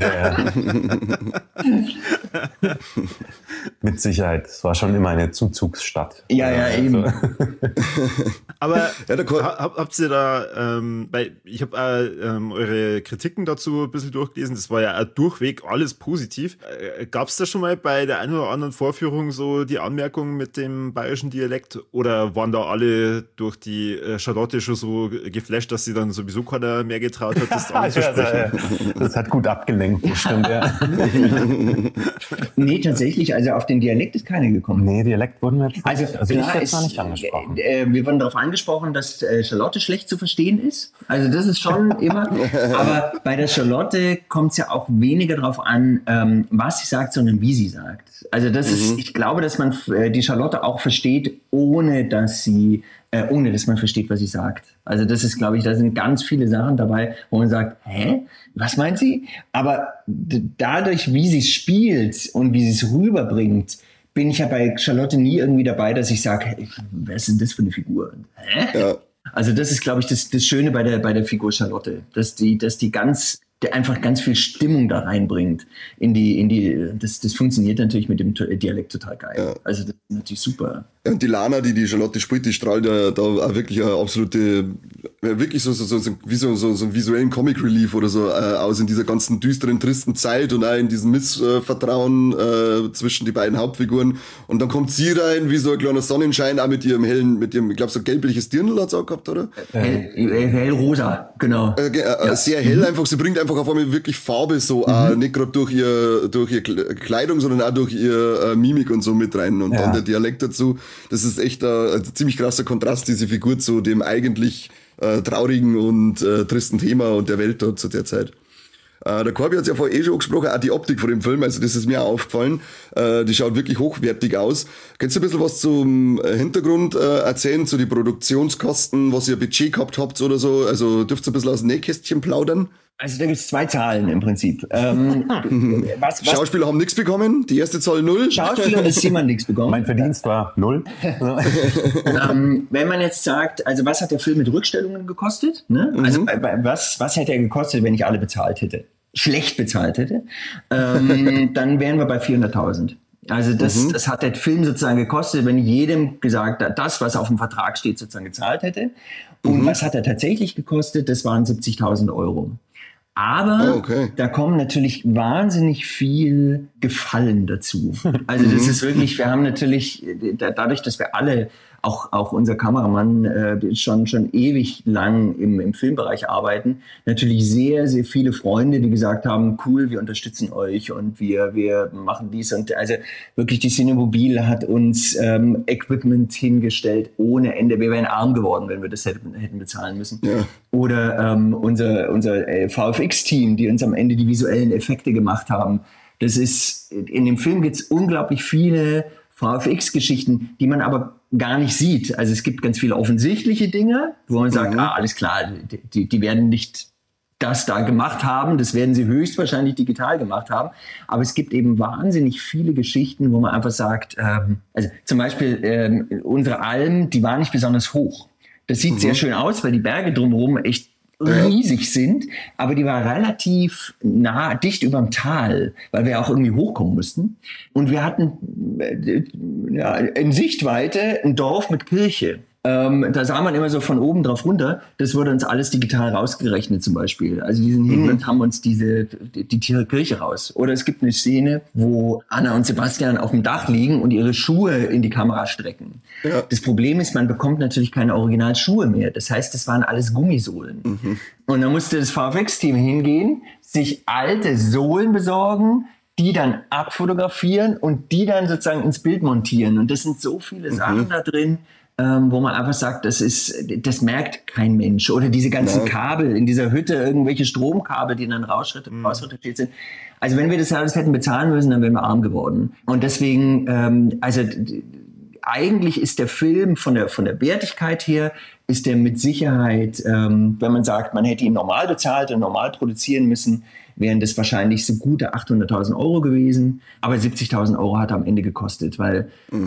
Mit Sicherheit. Es war schon immer eine Zuzugsstadt. Ja, eben. Aber Ja, habt ihr da, weil ich habe eure Kritiken dazu ein bisschen durchgelesen, das war ja auch durchweg alles positiv. Gab es da schon mal bei der einen oder anderen Vorführung so die Anmerkungen mit dem bayerischen Dialekt oder waren da alle durch die Charlotte schon so geflasht, dass sie dann sowieso keiner mehr getraut hat, das anzusprechen? Das hat gut abgelenkt, das stimmt, ja. Nee, tatsächlich, also auf den Dialekt ist keiner gekommen. Nee, Dialekt wurden wir jetzt Also, ich klar jetzt noch nicht angesprochen. Wir wurden darauf angesprochen, dass Charlotte schlecht zu verstehen ist. Also das ist schon immer. Aber bei der Charlotte kommt es ja auch weniger darauf an, was sie sagt, sondern wie sie sagt. Also das ist, ich glaube, dass man die Charlotte auch versteht, ohne dass man versteht, was sie sagt. Also das ist, glaube ich, da sind ganz viele Sachen dabei, wo man sagt, hä? Was meint sie? Aber dadurch, wie sie es spielt und wie sie es rüberbringt, bin ich ja bei Charlotte nie irgendwie dabei, dass ich sage, wer ist denn das für eine Figur? Hä? Ja. Also das ist, glaube ich, das Schöne bei der Figur Charlotte, dass die einfach ganz viel Stimmung da reinbringt das funktioniert natürlich mit dem Dialekt total geil. Ja. Also das ist natürlich super. Ja, und die Lana, die Charlotte spielt, die strahlt ja da auch wirklich eine absolute, wirklich so einen visuellen Comic Relief oder so aus in dieser ganzen düsteren, tristen Zeit und auch in diesem Missvertrauen zwischen die beiden Hauptfiguren. Und dann kommt sie rein wie so ein kleiner Sonnenschein, auch mit ihrem, ich glaube so gelbliches Dirndl hat's auch gehabt, oder? Hellrosa, genau. Sehr hell einfach, sie bringt einfach auf einmal wirklich Farbe so, nicht gerade durch ihr Kleidung, sondern auch durch ihr Mimik und so mit rein. Und dann der Dialekt dazu. Das ist echt ein ziemlich krasser Kontrast, diese Figur zu dem eigentlich traurigen und tristen Thema und der Welt dort zu der Zeit. Der Corby hat es ja vorher schon angesprochen, auch die Optik von dem Film, also das ist mir auch aufgefallen. Die schaut wirklich hochwertig aus. Kannst du ein bisschen was zum Hintergrund erzählen, zu den Produktionskosten, was ihr Budget gehabt habt oder so? Also dürft ihr ein bisschen aus dem Nähkästchen plaudern? Also da gibt es 2 Zahlen im Prinzip. Schauspieler haben nichts bekommen, die erste Zahl 0. Schauspieler und das jemand nichts bekommen. Mein Verdienst war 0. Wenn man jetzt sagt, also was hat der Film mit Rückstellungen gekostet? Ne? Also was hätte er gekostet, wenn ich alle bezahlt hätte? Schlecht bezahlt hätte? Dann wären wir bei 400.000. Also das hat der Film sozusagen gekostet, wenn ich jedem gesagt hat, das, was auf dem Vertrag steht, sozusagen gezahlt hätte. Und was hat er tatsächlich gekostet? Das waren 70.000 €. Aber da kommen natürlich wahnsinnig viel Gefallen dazu. Also das ist wirklich, wir haben natürlich, dadurch, dass wir alle auch unser Kameramann schon ewig lang im Filmbereich arbeiten. Natürlich sehr, sehr viele Freunde, die gesagt haben, cool, wir unterstützen euch und wir machen dies. Und also wirklich die Cinemobil hat uns Equipment hingestellt ohne Ende. Wir wären arm geworden, wenn wir das hätten bezahlen müssen. Ja. Oder unser VFX-Team, die uns am Ende die visuellen Effekte gemacht haben. Das ist, in dem Film gibt es unglaublich viele VFX-Geschichten, die man aber gar nicht sieht. Also es gibt ganz viele offensichtliche Dinge, wo man sagt, alles klar, die werden nicht das da gemacht haben, das werden sie höchstwahrscheinlich digital gemacht haben. Aber es gibt eben wahnsinnig viele Geschichten, wo man einfach sagt, also zum Beispiel unsere Alm, die war nicht besonders hoch. Das sieht sehr schön aus, weil die Berge drumherum echt riesig sind, aber die war relativ dicht überm Tal, weil wir auch irgendwie hochkommen mussten. Und wir hatten in Sichtweite ein Dorf mit Kirche. Da sah man immer so von oben drauf runter. Das wurde uns alles digital rausgerechnet zum Beispiel. Also die sind hin und haben uns die Kirche raus. Oder es gibt eine Szene, wo Anna und Sebastian auf dem Dach liegen und ihre Schuhe in die Kamera strecken. Ja. Das Problem ist, man bekommt natürlich keine Originalschuhe mehr. Das heißt, das waren alles Gummisohlen. Und dann musste das VFX-Team hingehen, sich alte Sohlen besorgen, die dann abfotografieren und die dann sozusagen ins Bild montieren. Und das sind so viele Sachen da drin, wo man einfach sagt, das merkt kein Mensch. Oder diese ganzen Kabel in dieser Hütte, irgendwelche Stromkabel, die dann rausretuschiert sind. Also wenn wir das alles hätten bezahlen müssen, dann wären wir arm geworden. Und deswegen, eigentlich ist der Film von der Wertigkeit her, ist der mit Sicherheit, wenn man sagt, man hätte ihn normal bezahlt und normal produzieren müssen, wären das wahrscheinlich so gute 800.000 Euro gewesen. Aber 70.000 Euro hat er am Ende gekostet, weil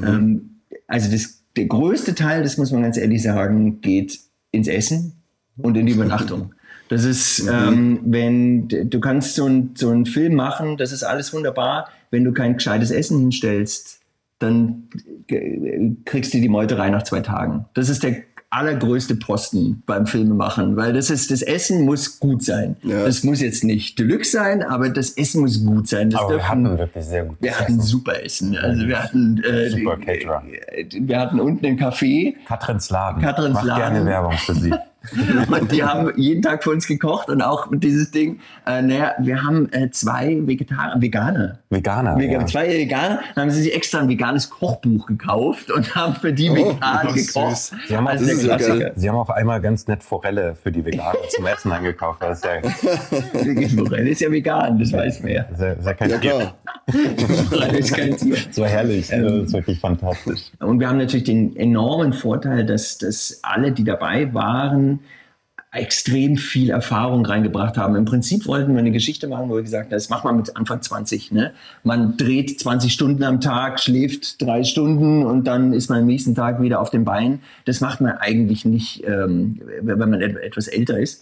der größte Teil, das muss man ganz ehrlich sagen, geht ins Essen und in die Übernachtung. Das ist, wenn du kannst so einen Film machen, das ist alles wunderbar. Wenn du kein gescheites Essen hinstellst, dann kriegst du die Meuterei nach 2 Tagen. Das ist der allergrößte Posten beim Filmemachen, weil das Essen muss gut sein. Ja. Das muss jetzt nicht Deluxe sein, aber das Essen muss gut sein. Aber wir hatten wirklich sehr gut. Wir hatten super Essen. Also wir hatten super Caterer. Wir hatten unten einen Café. Katrins Laden. Macht gerne Werbung für Sie. Die haben jeden Tag für uns gekocht und auch dieses Ding. Wir haben 2 Veganer. Wir haben 2 Veganer. Dann haben sie sich extra ein veganes Kochbuch gekauft und haben für die vegan gekocht. Sie haben auch einmal ganz nett Forelle für die Veganer zum Essen eingekauft. Das ist Forelle ist ja vegan, das weiß man ja. Sehr kein Tier. Forelle ist kein Tier. So herrlich, das ist wirklich fantastisch. Und wir haben natürlich den enormen Vorteil, dass alle, die dabei waren, extrem viel Erfahrung reingebracht haben. Im Prinzip wollten wir eine Geschichte machen, wo wir gesagt haben, das macht man mit Anfang 20. Ne? Man dreht 20 Stunden am Tag, schläft 3 Stunden und dann ist man am nächsten Tag wieder auf den Beinen. Das macht man eigentlich nicht, wenn man etwas älter ist.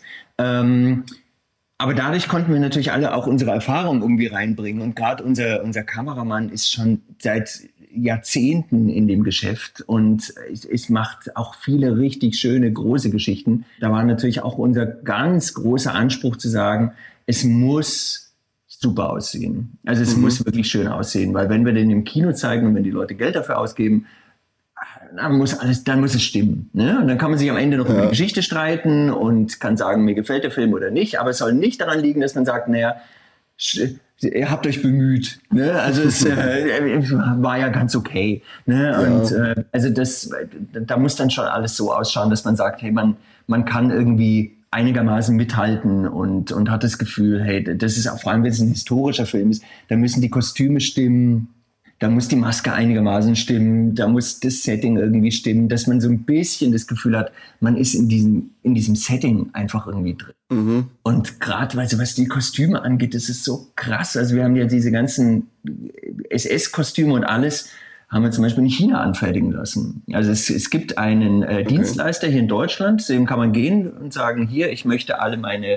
Aber dadurch konnten wir natürlich alle auch unsere Erfahrung irgendwie reinbringen. Und gerade unser Kameramann ist schon seit Jahrzehnten in dem Geschäft und es macht auch viele richtig schöne, große Geschichten. Da war natürlich auch unser ganz großer Anspruch zu sagen, es muss super aussehen. Also es muss wirklich schön aussehen, weil wenn wir den im Kino zeigen und wenn die Leute Geld dafür ausgeben, dann muss es stimmen. Ne? Und dann kann man sich am Ende noch über die Geschichte streiten und kann sagen, mir gefällt der Film oder nicht, aber es soll nicht daran liegen, dass man sagt, naja, ihr habt euch bemüht. Ne? Also es war ja ganz okay. Ne? Und da muss dann schon alles so ausschauen, dass man sagt, hey, man kann irgendwie einigermaßen mithalten und hat das Gefühl, hey, das ist auch, vor allem wenn es ein historischer Film ist, da müssen die Kostüme stimmen, da muss die Maske einigermaßen stimmen, da muss das Setting irgendwie stimmen, dass man so ein bisschen das Gefühl hat, man ist in diesem Setting einfach irgendwie drin. Und gerade, was die Kostüme angeht, das ist so krass. Also wir haben ja diese ganzen SS-Kostüme und alles, haben wir zum Beispiel in China anfertigen lassen. Also es gibt einen Dienstleister hier in Deutschland, zu dem kann man gehen und sagen, hier, ich möchte alle meine,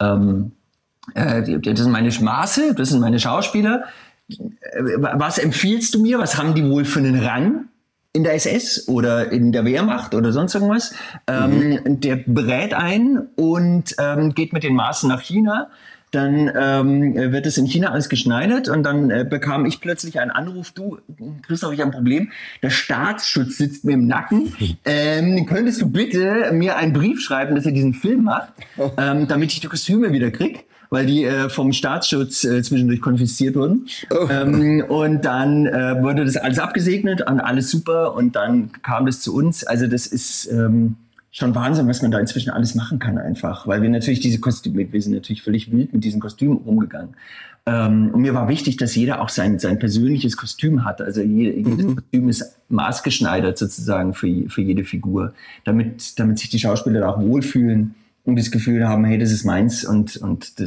das sind meine Maße, das sind meine Schauspieler. Was empfiehlst du mir? Was haben die wohl für einen Rang in der SS oder in der Wehrmacht oder sonst irgendwas? Der berät ein und geht mit den Maßen nach China. dann wird es in China alles geschneidert und dann bekam ich plötzlich einen Anruf, du, Christoph, ich habe ein Problem, der Staatsschutz sitzt mir im Nacken, könntest du bitte mir einen Brief schreiben, dass er diesen Film macht, damit ich die Kostüme wieder krieg, weil die vom Staatsschutz zwischendurch konfisziert wurden. Und dann wurde das alles abgesegnet und alles super und dann kam das zu uns. Also das ist schon Wahnsinn, was man da inzwischen alles machen kann einfach, weil wir natürlich diese Kostüme, wir sind natürlich völlig wild mit diesen Kostümen umgegangen. Und mir war wichtig, dass jeder auch sein persönliches Kostüm hat. Also jedes Kostüm ist maßgeschneidert sozusagen für jede Figur, damit sich die Schauspieler da auch wohlfühlen und das Gefühl haben, hey, das ist meins und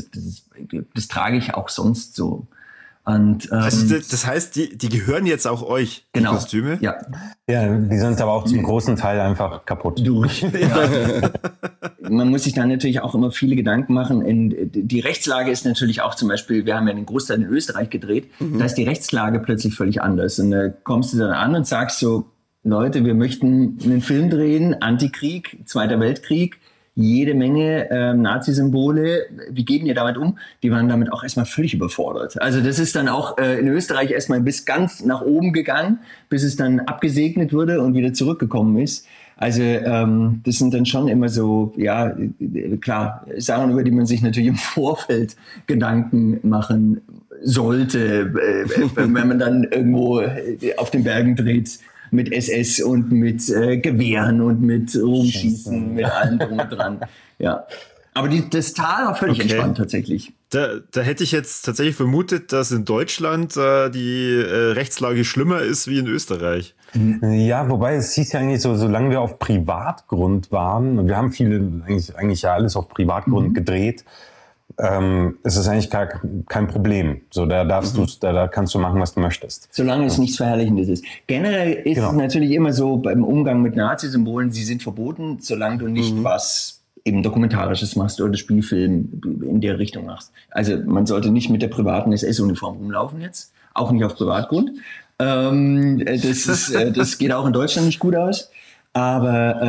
das trage ich auch sonst so. Und, also das heißt, die gehören jetzt auch euch, genau, die Kostüme? Ja. Ja, die sind aber auch zum großen Teil einfach kaputt. Durch. Ja. Man muss sich da natürlich auch immer viele Gedanken machen. Die Rechtslage ist natürlich auch zum Beispiel, wir haben ja einen Großteil in Österreich gedreht, da ist die Rechtslage plötzlich völlig anders. Und da kommst du dann an und sagst so, Leute, wir möchten einen Film drehen, Antikrieg, Zweiter Weltkrieg, jede Menge Nazi-Symbole. Wie gehen ihr damit um? Die waren damit auch erstmal völlig überfordert. Also das ist dann auch in Österreich erstmal bis ganz nach oben gegangen, bis es dann abgesegnet wurde und wieder zurückgekommen ist. Also das sind dann schon immer so, ja, klar, Sachen, über die man sich natürlich im Vorfeld Gedanken machen sollte, wenn man dann irgendwo auf den Bergen dreht. Mit SS und mit Gewehren und mit Rumschießen, mit allem drum und dran. Ja. Aber das Tal war völlig entspannt tatsächlich. Da hätte ich jetzt tatsächlich vermutet, dass in Deutschland die Rechtslage schlimmer ist wie in Österreich. Ja, wobei es hieß ja eigentlich so, solange wir auf Privatgrund waren, und wir haben eigentlich ja alles auf Privatgrund gedreht, es ist eigentlich kein Problem. So, da da kannst du machen, was du möchtest. Solange es nichts Verherrlichendes ist. Generell ist es natürlich immer so beim Umgang mit Nazi-Symbolen, sie sind verboten, solange du nicht was eben Dokumentarisches machst oder Spielfilm in der Richtung machst. Also man sollte nicht mit der privaten SS-Uniform rumlaufen jetzt, auch nicht auf Privatgrund. Das geht auch in Deutschland nicht gut aus. Aber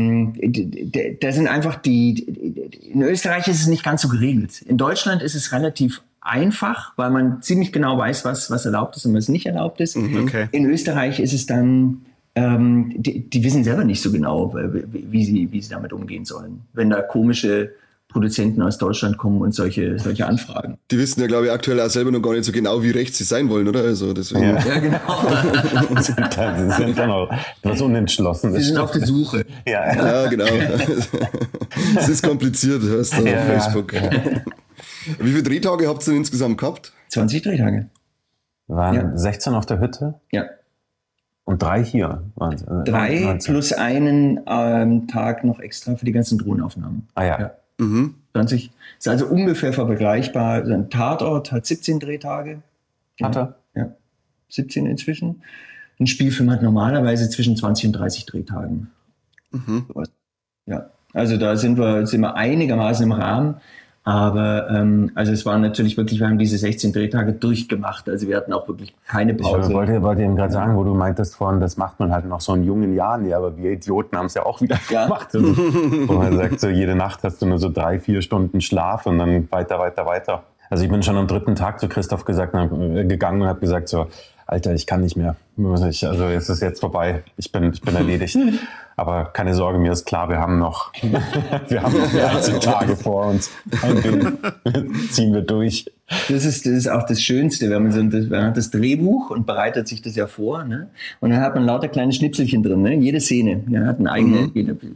da sind einfach in Österreich ist es nicht ganz so geregelt. In Deutschland ist es relativ einfach, weil man ziemlich genau weiß, was erlaubt ist und was nicht erlaubt ist. Okay. In Österreich ist es dann, die wissen selber nicht so genau, wie sie damit umgehen sollen. Wenn da komische Produzenten aus Deutschland kommen und solche Anfragen. Die wissen ja, glaube ich, aktuell auch selber noch gar nicht so genau, wie rechts sie sein wollen, oder? Also deswegen. Ja, genau. Sie sind dann auch etwas unentschlossen. Sie sind auf der Suche. Ja, genau. Es ist kompliziert, hörst du auf Facebook. Ja. Wie viele Drehtage habt ihr denn insgesamt gehabt? 20 Drehtage. Waren 16 auf der Hütte? Ja. Und 3 hier? 3 plus einen Tag noch extra für die ganzen Drohnenaufnahmen. Ah ja. 20. Ist also ungefähr vergleichbar. Ein Tatort hat 17 Drehtage. Hat er? Ja, 17 inzwischen. Ein Spielfilm hat normalerweise zwischen 20 und 30 Drehtagen. Ja, also da sind wir einigermaßen im Rahmen. Aber also es waren natürlich wirklich, wir haben diese 16 Drehtage durchgemacht. Also wir hatten auch wirklich keine Pause. Ich wollte eben gerade sagen, wo du meintest vorhin, das macht man halt noch so in jungen Jahren. Ja, aber wir Idioten haben es ja auch wieder gemacht. Also, wo man sagt, so jede Nacht hast du nur so 3-4 Stunden Schlaf und dann weiter. Also ich bin schon am 3. Tag zu Christoph gegangen und habe gesagt so, Alter, ich kann nicht mehr. Also es ist jetzt vorbei. Ich bin erledigt. Aber keine Sorge, mir ist klar, wir haben noch 13 Tage vor uns. Ziehen wir durch. Das ist auch das Schönste, wenn man hat das Drehbuch und bereitet sich das ja vor, ne? Und dann hat man lauter kleine Schnipselchen drin, ne? Jede Szene, hat eine eigene.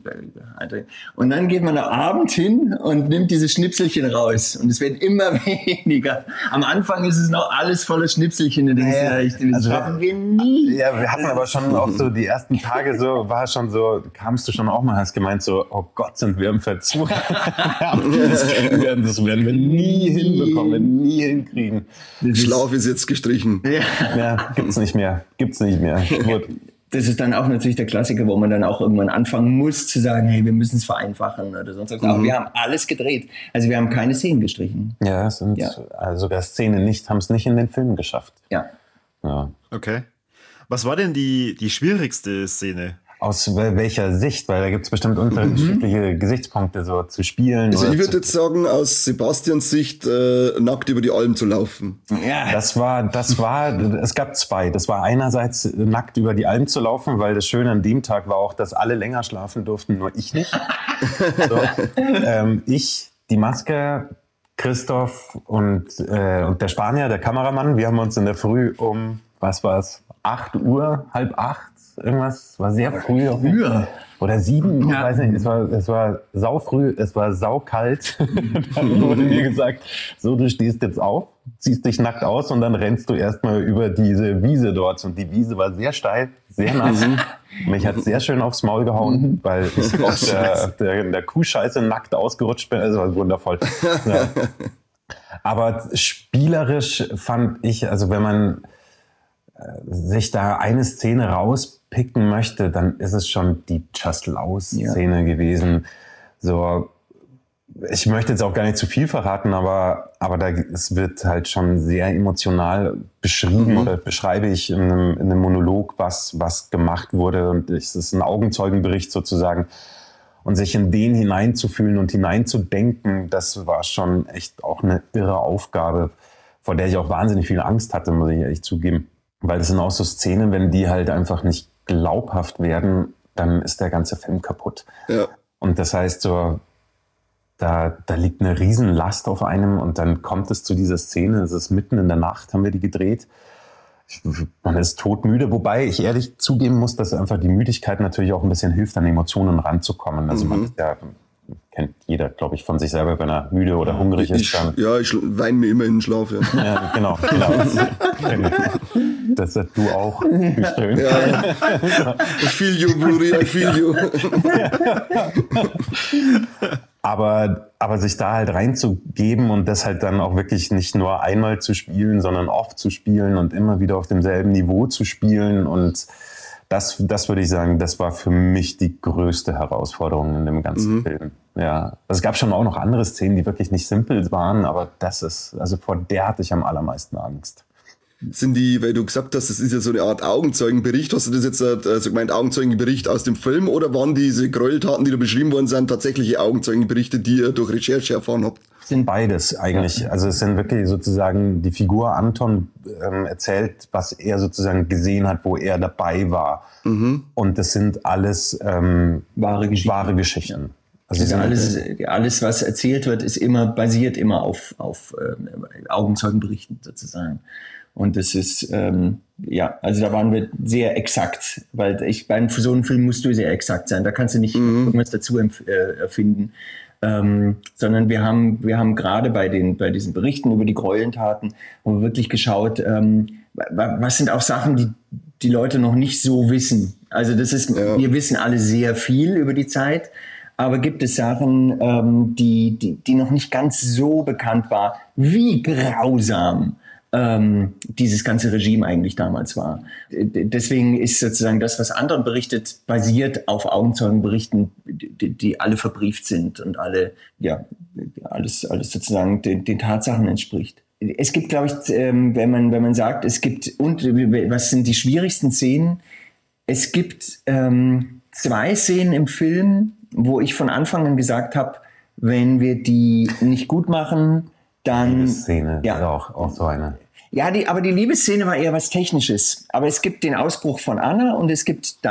Und dann geht man am Abend hin und nimmt diese Schnipselchen raus. Und es wird immer weniger. Am Anfang ist es noch alles voller Schnipselchen. Und das schaffen wir nie. Ja, wir hatten aber schon auch so die ersten Tage so, war schon so, kamst du schon auch mal, hast gemeint so, oh Gott, sind wir im Verzug. Das werden wir nie hinbekommen, nie hinkriegen. Schlaf ist jetzt gestrichen. Ja, gibt's nicht mehr. Das ist dann auch natürlich der Klassiker, wo man dann auch irgendwann anfangen muss zu sagen, hey, wir müssen es vereinfachen oder sonst was. Aber wir haben alles gedreht. Also wir haben keine Szenen gestrichen. Ja, also sogar Szenen haben es nicht in den Film geschafft. Ja. Okay. Was war denn die schwierigste Szene? Aus welcher Sicht? Weil da gibt es bestimmt unterschiedliche Gesichtspunkte so zu spielen. Also ich würde jetzt sagen, aus Sebastians Sicht nackt über die Alm zu laufen. Ja. Es gab zwei. Das war einerseits nackt über die Alm zu laufen, weil das Schöne an dem Tag war auch, dass alle länger schlafen durften, nur ich nicht. So, ich, die Maske, Christoph und der Spanier, der Kameramann, wir haben uns in der Früh um, 8 Uhr, halb 8, irgendwas, war sehr früh. Oder 7, ich weiß nicht, es war saufrüh, es war saukalt. Dann wurde mir gesagt, so, du stehst jetzt auf, ziehst dich nackt aus und dann rennst du erstmal über diese Wiese dort. Und die Wiese war sehr steil, sehr nass. Mich hat sehr schön aufs Maul gehauen, weil ich auf der Kuhscheiße nackt ausgerutscht bin. Also war wundervoll. Ja. Aber spielerisch fand ich, also wenn man sich da eine Szene rauspicken möchte, dann ist es schon die Just Laus-Szene gewesen. So, ich möchte jetzt auch gar nicht zu viel verraten, aber es wird halt schon sehr emotional beschrieben oder beschreibe ich in einem Monolog, was gemacht wurde. Und es ist ein Augenzeugenbericht sozusagen. Und sich in den hineinzufühlen und hineinzudenken, das war schon echt auch eine irre Aufgabe, vor der ich auch wahnsinnig viel Angst hatte, muss ich ehrlich zugeben. Weil das sind auch so Szenen, wenn die halt einfach nicht glaubhaft werden, dann ist der ganze Film kaputt. Ja. Und das heißt so, da liegt eine Riesenlast auf einem und dann kommt es zu dieser Szene, es ist mitten in der Nacht, haben wir die gedreht. Man ist todmüde, wobei ich ehrlich zugeben muss, dass einfach die Müdigkeit natürlich auch ein bisschen hilft, an Emotionen ranzukommen. Also man ist ja, kennt jeder, glaube ich, von sich selber, wenn er müde oder hungrig ist. Dann ich weine mir immer in den Schlaf. Ja, ja genau. Das hast du auch. Wie schön. Ja. I feel you, Brudi, I feel you. Aber sich da halt reinzugeben und das halt dann auch wirklich nicht nur einmal zu spielen, sondern oft zu spielen und immer wieder auf demselben Niveau zu spielen. Und das würde ich sagen, das war für mich die größte Herausforderung in dem ganzen Film. Ja, also es gab schon auch noch andere Szenen, die wirklich nicht simpel waren, aber vor der hatte ich am allermeisten Angst. Sind die, weil du gesagt hast, das ist ja so eine Art Augenzeugenbericht, hast du das jetzt also gemeint, Augenzeugenbericht aus dem Film, oder waren diese Gräueltaten, die da beschrieben worden sind, tatsächliche Augenzeugenberichte, die ihr durch Recherche erfahren habt? Sind beides eigentlich. Also es sind wirklich sozusagen, die Figur Anton erzählt, was er sozusagen gesehen hat, wo er dabei war. Und das sind alles wahre Geschichten. Also alles, was erzählt wird, basiert immer auf Augenzeugenberichten sozusagen. Und das ist, also da waren wir sehr exakt, weil für so einen Film musst du sehr exakt sein. Da kannst du nicht irgendwas dazu erfinden. Sondern wir haben gerade bei diesen Berichten über die Gräueltaten wirklich geschaut, was sind auch Sachen, die Leute noch nicht so wissen. Also wir wissen alle sehr viel über die Zeit, aber gibt es Sachen, die noch nicht ganz so bekannt war, wie grausam dieses ganze Regime eigentlich damals war. Deswegen ist sozusagen das, was Anton berichtet, basiert auf Augenzeugenberichten, die alle verbrieft sind und alles sozusagen den Tatsachen entspricht. Es gibt, glaube ich, wenn man sagt, was sind die schwierigsten Szenen? Es gibt 2 Szenen im Film, wo ich von Anfang an gesagt habe, wenn wir die nicht gut machen, dann... Liebeszene, ja, auch so eine. Ja, aber die Liebesszene war eher was Technisches. Aber es gibt den Ausbruch von Anna und es gibt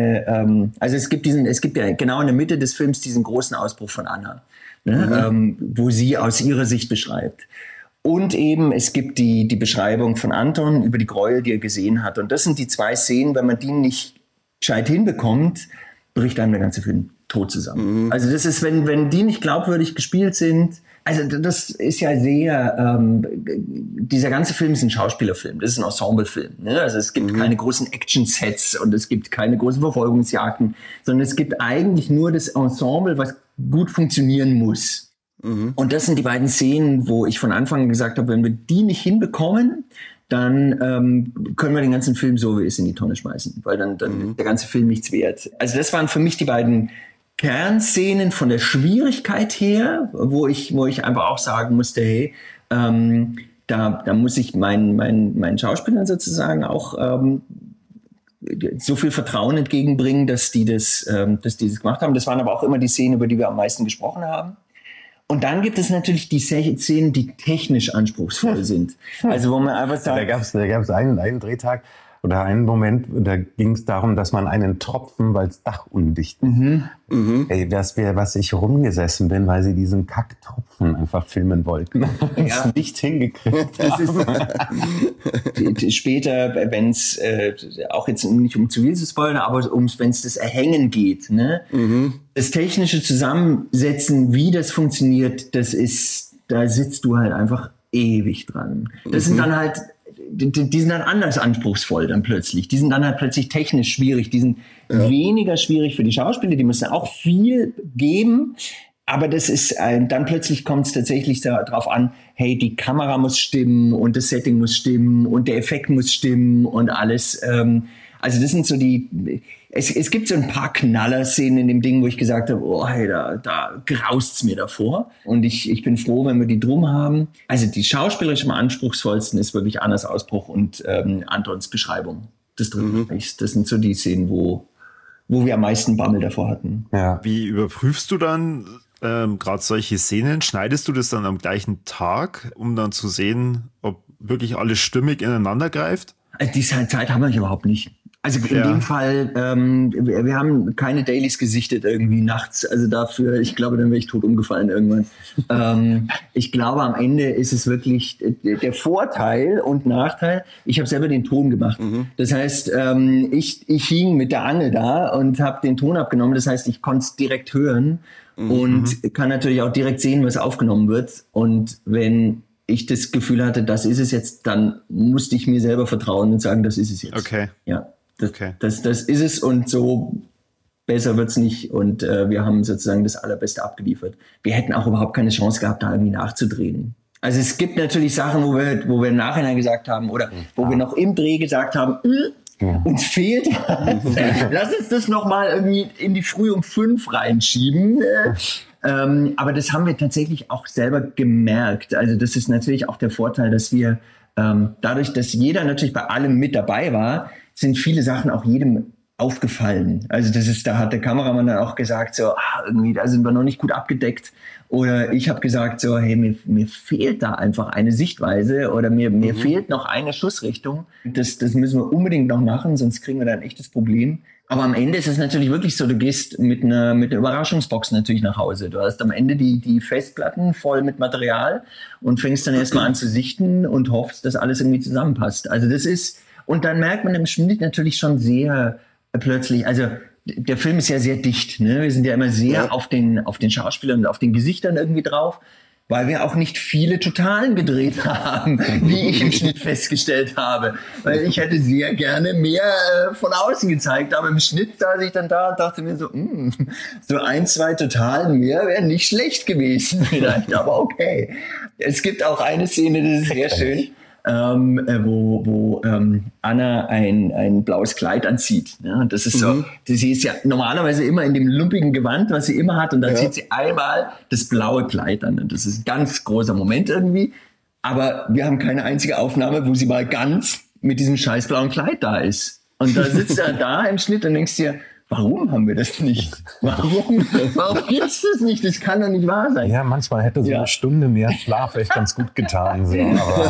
es gibt ja genau in der Mitte des Films diesen großen Ausbruch von Anna, ne? Wo sie aus ihrer Sicht beschreibt. Und eben, es gibt die Beschreibung von Anton über die Gräuel, die er gesehen hat. Und das sind die 2 Szenen, wenn man die nicht gescheit hinbekommt, bricht einem der ganze Film tot zusammen. Also das ist, wenn die nicht glaubwürdig gespielt sind, also das ist ja sehr, dieser ganze Film ist ein Schauspielerfilm, das ist ein Ensemblefilm. Ne? Also es gibt keine großen Action-Sets und es gibt keine großen Verfolgungsjagden, sondern es gibt eigentlich nur das Ensemble, was gut funktionieren muss. Und das sind die beiden Szenen, wo ich von Anfang an gesagt habe, wenn wir die nicht hinbekommen, dann können wir den ganzen Film so wie es in die Tonne schmeißen, weil dann ist der ganze Film nichts wert. Also das waren für mich die beiden Kernszenen von der Schwierigkeit her, wo ich einfach auch sagen musste, hey, da muss ich meinen Schauspielern sozusagen auch so viel Vertrauen entgegenbringen, dass die das gemacht haben. Das waren aber auch immer die Szenen, über die wir am meisten gesprochen haben. Und dann gibt es natürlich die Szenen, die technisch anspruchsvoll sind. Also wo man einfach sagt... Da gab's einen Drehtag oder einen Moment, da ging es darum, dass man einen Tropfen, weil das Dach undicht ist. Ey, was ich rumgesessen bin, weil sie diesen Kacktropfen einfach filmen wollten. Ja. Nicht hingekriegt. Das ist später, wenn es auch jetzt nicht um zu viel zu spoilern, aber wenn es das Erhängen geht, ne? Das technische Zusammensetzen, wie das funktioniert, da sitzt du halt einfach ewig dran. Das sind dann halt, die sind dann anders anspruchsvoll dann plötzlich. Die sind dann halt plötzlich technisch schwierig. Die sind weniger schwierig für die Schauspieler. Die müssen auch viel geben. Aber das ist, dann plötzlich kommt es tatsächlich darauf an, hey, die Kamera muss stimmen und das Setting muss stimmen und der Effekt muss stimmen und alles. Also das sind so es gibt so ein paar Knaller-Szenen in dem Ding, wo ich gesagt habe, oh, hey, da graust's mir davor. Und ich bin froh, wenn wir die drum haben. Also die schauspielerisch am anspruchsvollsten ist wirklich Annas Ausbruch und Antons Beschreibung. Das sind so die Szenen, wo wir am meisten Bammel davor hatten. Ja. Wie überprüfst du dann gerade solche Szenen? Schneidest du das dann am gleichen Tag, um dann zu sehen, ob wirklich alles stimmig ineinander greift? Diese Zeit haben wir überhaupt nicht. Also in dem Fall, wir haben keine Dailies gesichtet irgendwie nachts. Also dafür, ich glaube, dann wäre ich tot umgefallen irgendwann. Ich glaube, am Ende ist es wirklich der Vorteil und Nachteil. Ich habe selber den Ton gemacht. Das heißt, ich hing mit der Angel da und habe den Ton abgenommen. Das heißt, ich konnte es direkt hören und kann natürlich auch direkt sehen, was aufgenommen wird. Und wenn ich das Gefühl hatte, das ist es jetzt, dann musste ich mir selber vertrauen und sagen, das ist es jetzt. Okay. Ja. Das ist es und so besser wird's nicht und wir haben sozusagen das Allerbeste abgeliefert. Wir hätten auch überhaupt keine Chance gehabt, da irgendwie nachzudrehen. Also es gibt natürlich Sachen, wo wir im Nachhinein gesagt haben oder wo wir noch im Dreh gesagt haben, uns fehlt was. Lass uns das nochmal irgendwie in die Früh um 5 reinschieben. Aber das haben wir tatsächlich auch selber gemerkt. Also das ist natürlich auch der Vorteil, dass wir dadurch, dass jeder natürlich bei allem mit dabei war, sind viele Sachen auch jedem aufgefallen. Also da hat der Kameramann dann auch gesagt, so irgendwie, da sind wir noch nicht gut abgedeckt. Oder ich habe gesagt, so, hey, mir fehlt da einfach eine Sichtweise oder mir fehlt noch eine Schussrichtung. Das müssen wir unbedingt noch machen, sonst kriegen wir da ein echtes Problem. Aber am Ende ist es natürlich wirklich so, du gehst mit einer Überraschungsbox natürlich nach Hause. Du hast am Ende die Festplatten voll mit Material und fängst dann erstmal an zu sichten und hoffst, dass alles irgendwie zusammenpasst. Also und dann merkt man im Schnitt natürlich schon sehr plötzlich, also der Film ist ja sehr dicht, ne? Wir sind ja immer sehr auf den Schauspielern und auf den Gesichtern irgendwie drauf, weil wir auch nicht viele Totalen gedreht haben, wie ich im Schnitt festgestellt habe. Weil ich hätte sehr gerne mehr von außen gezeigt, aber im Schnitt saß ich dann da und dachte mir so 1, 2 Totalen mehr wäre nicht schlecht gewesen vielleicht, aber okay. Es gibt auch eine Szene, das ist sehr schön. Wo Anna ein blaues Kleid anzieht. Ja, und das ist so, sie ist ja normalerweise immer in dem lumpigen Gewand, was sie immer hat, und dann zieht sie einmal das blaue Kleid an. Und das ist ein ganz großer Moment irgendwie. Aber wir haben keine einzige Aufnahme, wo sie mal ganz mit diesem scheiß blauen Kleid da ist. Und da sitzt er da im Schnitt und denkst dir, warum haben wir das nicht? Warum gibt's das nicht? Das kann doch nicht wahr sein. Ja, manchmal hätte so eine Stunde mehr Schlaf echt ganz gut getan. So,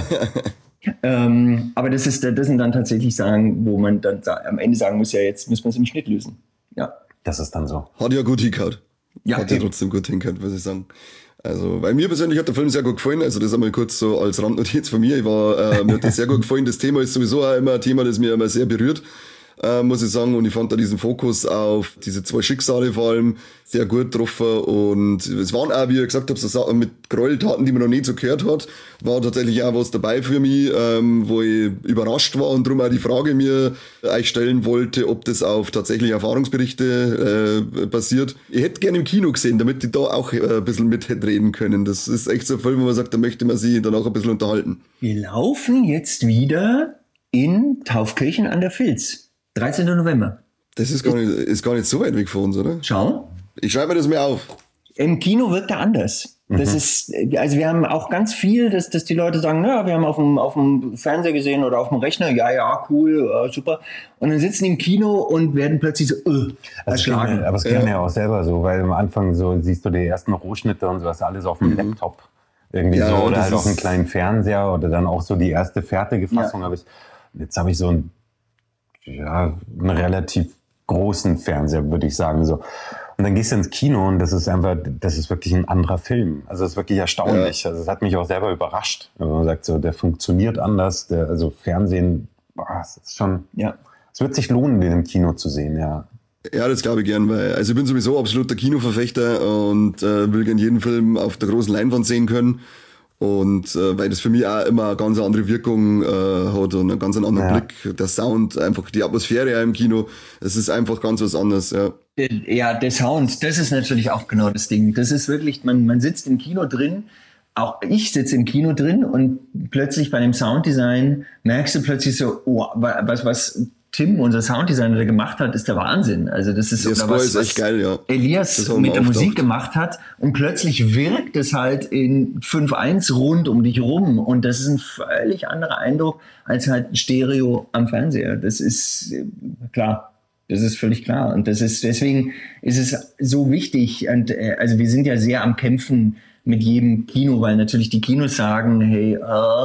aber das sind dann tatsächlich Sachen, wo man dann am Ende sagen muss, ja, jetzt müssen wir es im Schnitt lösen. Ja. Das ist dann so. Hat ja gut hingehauen. Ja, hat ja trotzdem gut hingehauen, muss ich sagen. Also, bei mir persönlich hat der Film sehr gut gefallen. Also, das einmal kurz so als Randnotiz von mir. Mir hat das sehr gut gefallen. Das Thema ist sowieso auch immer ein Thema, das mir immer sehr berührt. Muss ich sagen, und ich fand da diesen Fokus auf diese 2 Schicksale vor allem sehr gut getroffen, und es waren auch, wie ihr gesagt habt, so Sachen mit Gräueltaten, die man noch nie so gehört hat, war tatsächlich auch was dabei für mich, wo ich überrascht war und darum auch die Frage mir euch stellen wollte, ob das auf tatsächlich Erfahrungsberichte basiert. Ich hätte gerne im Kino gesehen, damit ich da auch ein bisschen mit hätte reden können. Das ist echt so ein Film, wo man sagt, da möchte man sich dann auch ein bisschen unterhalten. Wir laufen jetzt wieder in Taufkirchen an der Vils. 13. November. Das ist gar nicht so weit weg von uns, oder? Schau. Ich schreibe mir das mal auf. Im Kino wirkt er anders. Das ist, also wir haben auch ganz viel, dass die Leute sagen, ja, wir haben auf dem Fernseher gesehen oder auf dem Rechner, ja, cool, super. Und dann sitzen die im Kino und werden plötzlich so erschlagen. Aber es geht mir ja auch selber so, weil am Anfang so siehst du die ersten Rohschnitte und sowas alles auf dem Laptop. Irgendwie so, oder halt auf einem kleinen Fernseher oder dann auch so die erste fertige Fassung Jetzt habe ich so einen relativ großen Fernseher, würde ich sagen, so. Und dann gehst du ins Kino und das ist wirklich ein anderer Film. Also das ist wirklich erstaunlich. Ja. Also es hat mich auch selber überrascht. Also man sagt so, der funktioniert anders. Also Fernsehen, es ist schon, es wird sich lohnen, den im Kino zu sehen, ja. Ja, das glaube ich gern, weil ich bin sowieso absoluter Kinoverfechter und will gern jeden Film auf der großen Leinwand sehen können. Und weil das für mich auch immer eine ganz andere Wirkung hat und einen ganz anderen Blick. Der Sound, einfach die Atmosphäre im Kino, es ist einfach ganz was anderes, ja. Ja, der Sound, das ist natürlich auch genau das Ding. Das ist wirklich, man sitzt im Kino drin, auch ich sitze im Kino drin und plötzlich bei dem Sounddesign merkst du plötzlich so, was Tim, unser Sounddesigner, der gemacht hat, ist der Wahnsinn. Also das ist der Score ist echt geil, ja. Elias mit der Musik gemacht hat und plötzlich wirkt es halt in 5:1 rund um dich rum und das ist ein völlig anderer Eindruck als halt ein Stereo am Fernseher. Das ist klar. Das ist völlig klar und deswegen ist es so wichtig und also wir sind ja sehr am Kämpfen mit jedem Kino, weil natürlich die Kinos sagen, hey,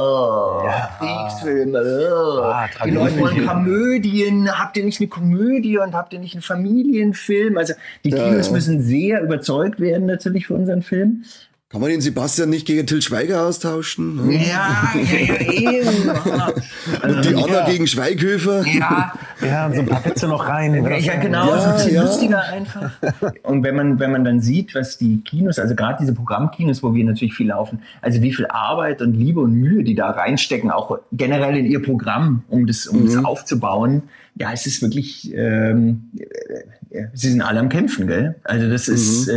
Kriegsfilme, die Leute wollen Komödien, habt ihr nicht eine Komödie und habt ihr nicht einen Familienfilm? Also die Kinos müssen sehr überzeugt werden natürlich für unseren Film. Kann man den Sebastian nicht gegen Til Schweiger austauschen? Ja, eben. Und die Anna gegen Schweighöfer? Ja, und so ein paar Witze noch rein. Ja, genau, so ein bisschen lustiger einfach. Und wenn man dann sieht, was die Kinos, also gerade diese Programmkinos, wo wir natürlich viel laufen, also wie viel Arbeit und Liebe und Mühe die da reinstecken, auch generell in ihr Programm, um das aufzubauen, ja, es ist wirklich, sie sind alle am Kämpfen, gell? Also das ist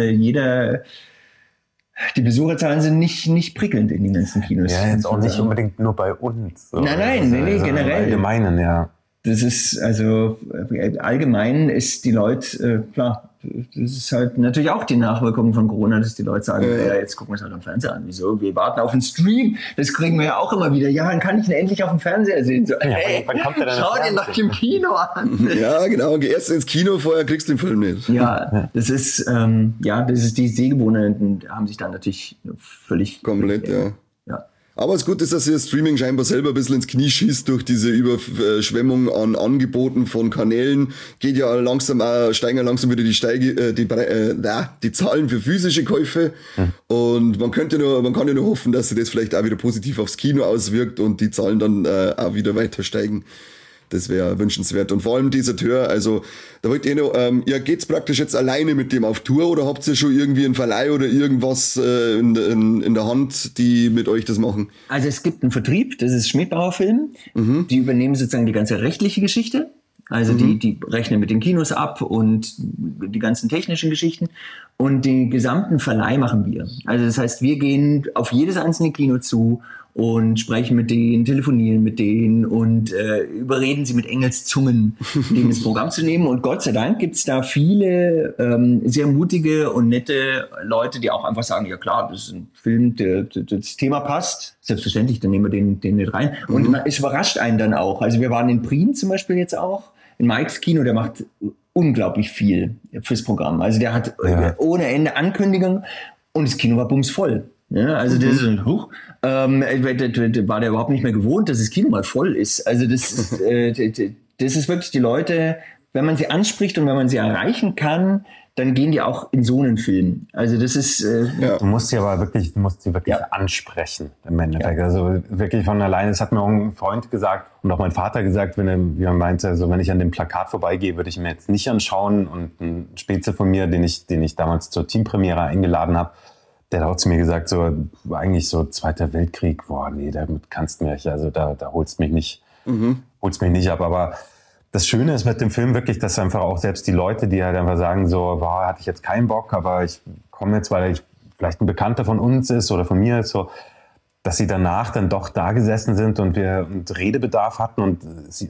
die Besucherzahlen sind nicht prickelnd in den ganzen Kinos. Ja, jetzt auch nicht unbedingt nur bei uns. So. Nein, generell. Im Allgemeinen, ja. Das ist, also allgemein ist die Leute, klar, das ist halt natürlich auch die Nachwirkung von Corona, dass die Leute sagen, ja, jetzt gucken wir es halt am Fernseher an. Wieso? Wir warten auf den Stream. Das kriegen wir ja auch immer wieder. Ja, wann kann ich ihn endlich auf dem Fernseher sehen? So, wann kommt der denn schau den doch im Kino an. Ja, genau. Geh erst ins Kino, vorher kriegst du den Film nicht. Ja, das ist die Sehgewohnheiten haben sich dann natürlich völlig komplett, ja. Aber das Gute ist, dass ihr Streaming scheinbar selber ein bisschen ins Knie schießt durch diese Überschwemmung an Angeboten von Kanälen. Geht ja steigen ja langsam wieder die Zahlen für physische Käufe. Und man kann ja nur hoffen, dass sich das vielleicht auch wieder positiv aufs Kino auswirkt und die Zahlen dann auch wieder weiter steigen. Das wäre wünschenswert. Und vor allem Deserteur, also da wollt ihr noch, ihr geht's praktisch jetzt alleine mit dem auf Tour oder habt ihr schon irgendwie einen Verleih oder irgendwas in der Hand, die mit euch das machen? Also es gibt einen Vertrieb, das ist Schmidbauer Film. Die übernehmen sozusagen die ganze rechtliche Geschichte. Also die rechnen mit den Kinos ab und die ganzen technischen Geschichten. Und den gesamten Verleih machen wir. Also das heißt, wir gehen auf jedes einzelne Kino zu und sprechen mit denen, telefonieren mit denen und überreden sie mit Engelszungen, den ins Programm zu nehmen. Und Gott sei Dank gibt's da viele sehr mutige und nette Leute, die auch einfach sagen, ja klar, das ist ein Film, das Thema passt. Selbstverständlich, dann nehmen wir den mit rein. Und es überrascht einen dann auch. Also wir waren in Prien zum Beispiel jetzt auch, in Mikes Kino, der macht unglaublich viel fürs Programm. Also der hat ohne Ende Ankündigungen und das Kino war bumsvoll. Ja, also das ist war der überhaupt nicht mehr gewohnt, dass das Kino mal voll ist. Also das ist wirklich die Leute, wenn man sie anspricht und wenn man sie erreichen kann, dann gehen die auch in so einen Film. Also das ist Du musst sie wirklich ansprechen im Endeffekt. Ja. Also wirklich von alleine. Das hat mir auch ein Freund gesagt und auch mein Vater gesagt, wie er meinte, also wenn ich an dem Plakat vorbeigehe, würde ich mir jetzt nicht anschauen. Und ein Spezi von mir, den ich damals zur Teampremiere eingeladen habe, der hat auch zu mir gesagt, so eigentlich so Zweiter Weltkrieg, boah, nee, damit kannst du mich, also da holst mich nicht ab. Aber das Schöne ist mit dem Film wirklich, dass einfach auch selbst die Leute, die halt einfach sagen, so, boah, hatte ich jetzt keinen Bock, aber ich komme jetzt, weil ich vielleicht ein Bekannter von uns ist oder von mir ist, so, dass sie danach dann doch da gesessen sind und wir Redebedarf hatten und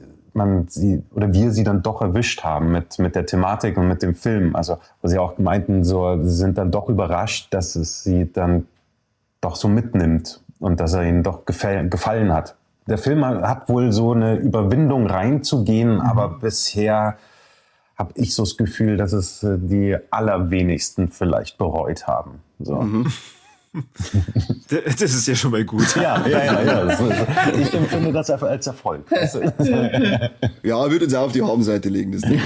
wir sie dann doch erwischt haben mit der Thematik und mit dem Film. Also, wo sie auch meinten, so, sie sind dann doch überrascht, dass es sie dann doch so mitnimmt und dass er ihnen doch gefallen hat. Der Film hat wohl so eine Überwindung reinzugehen, aber bisher habe ich so das Gefühl, dass es die allerwenigsten vielleicht bereut haben. So. Das ist ja schon mal gut. Ja. Ich empfinde das als Erfolg. Ja, würde uns auch auf die Habenseite legen, das Ding.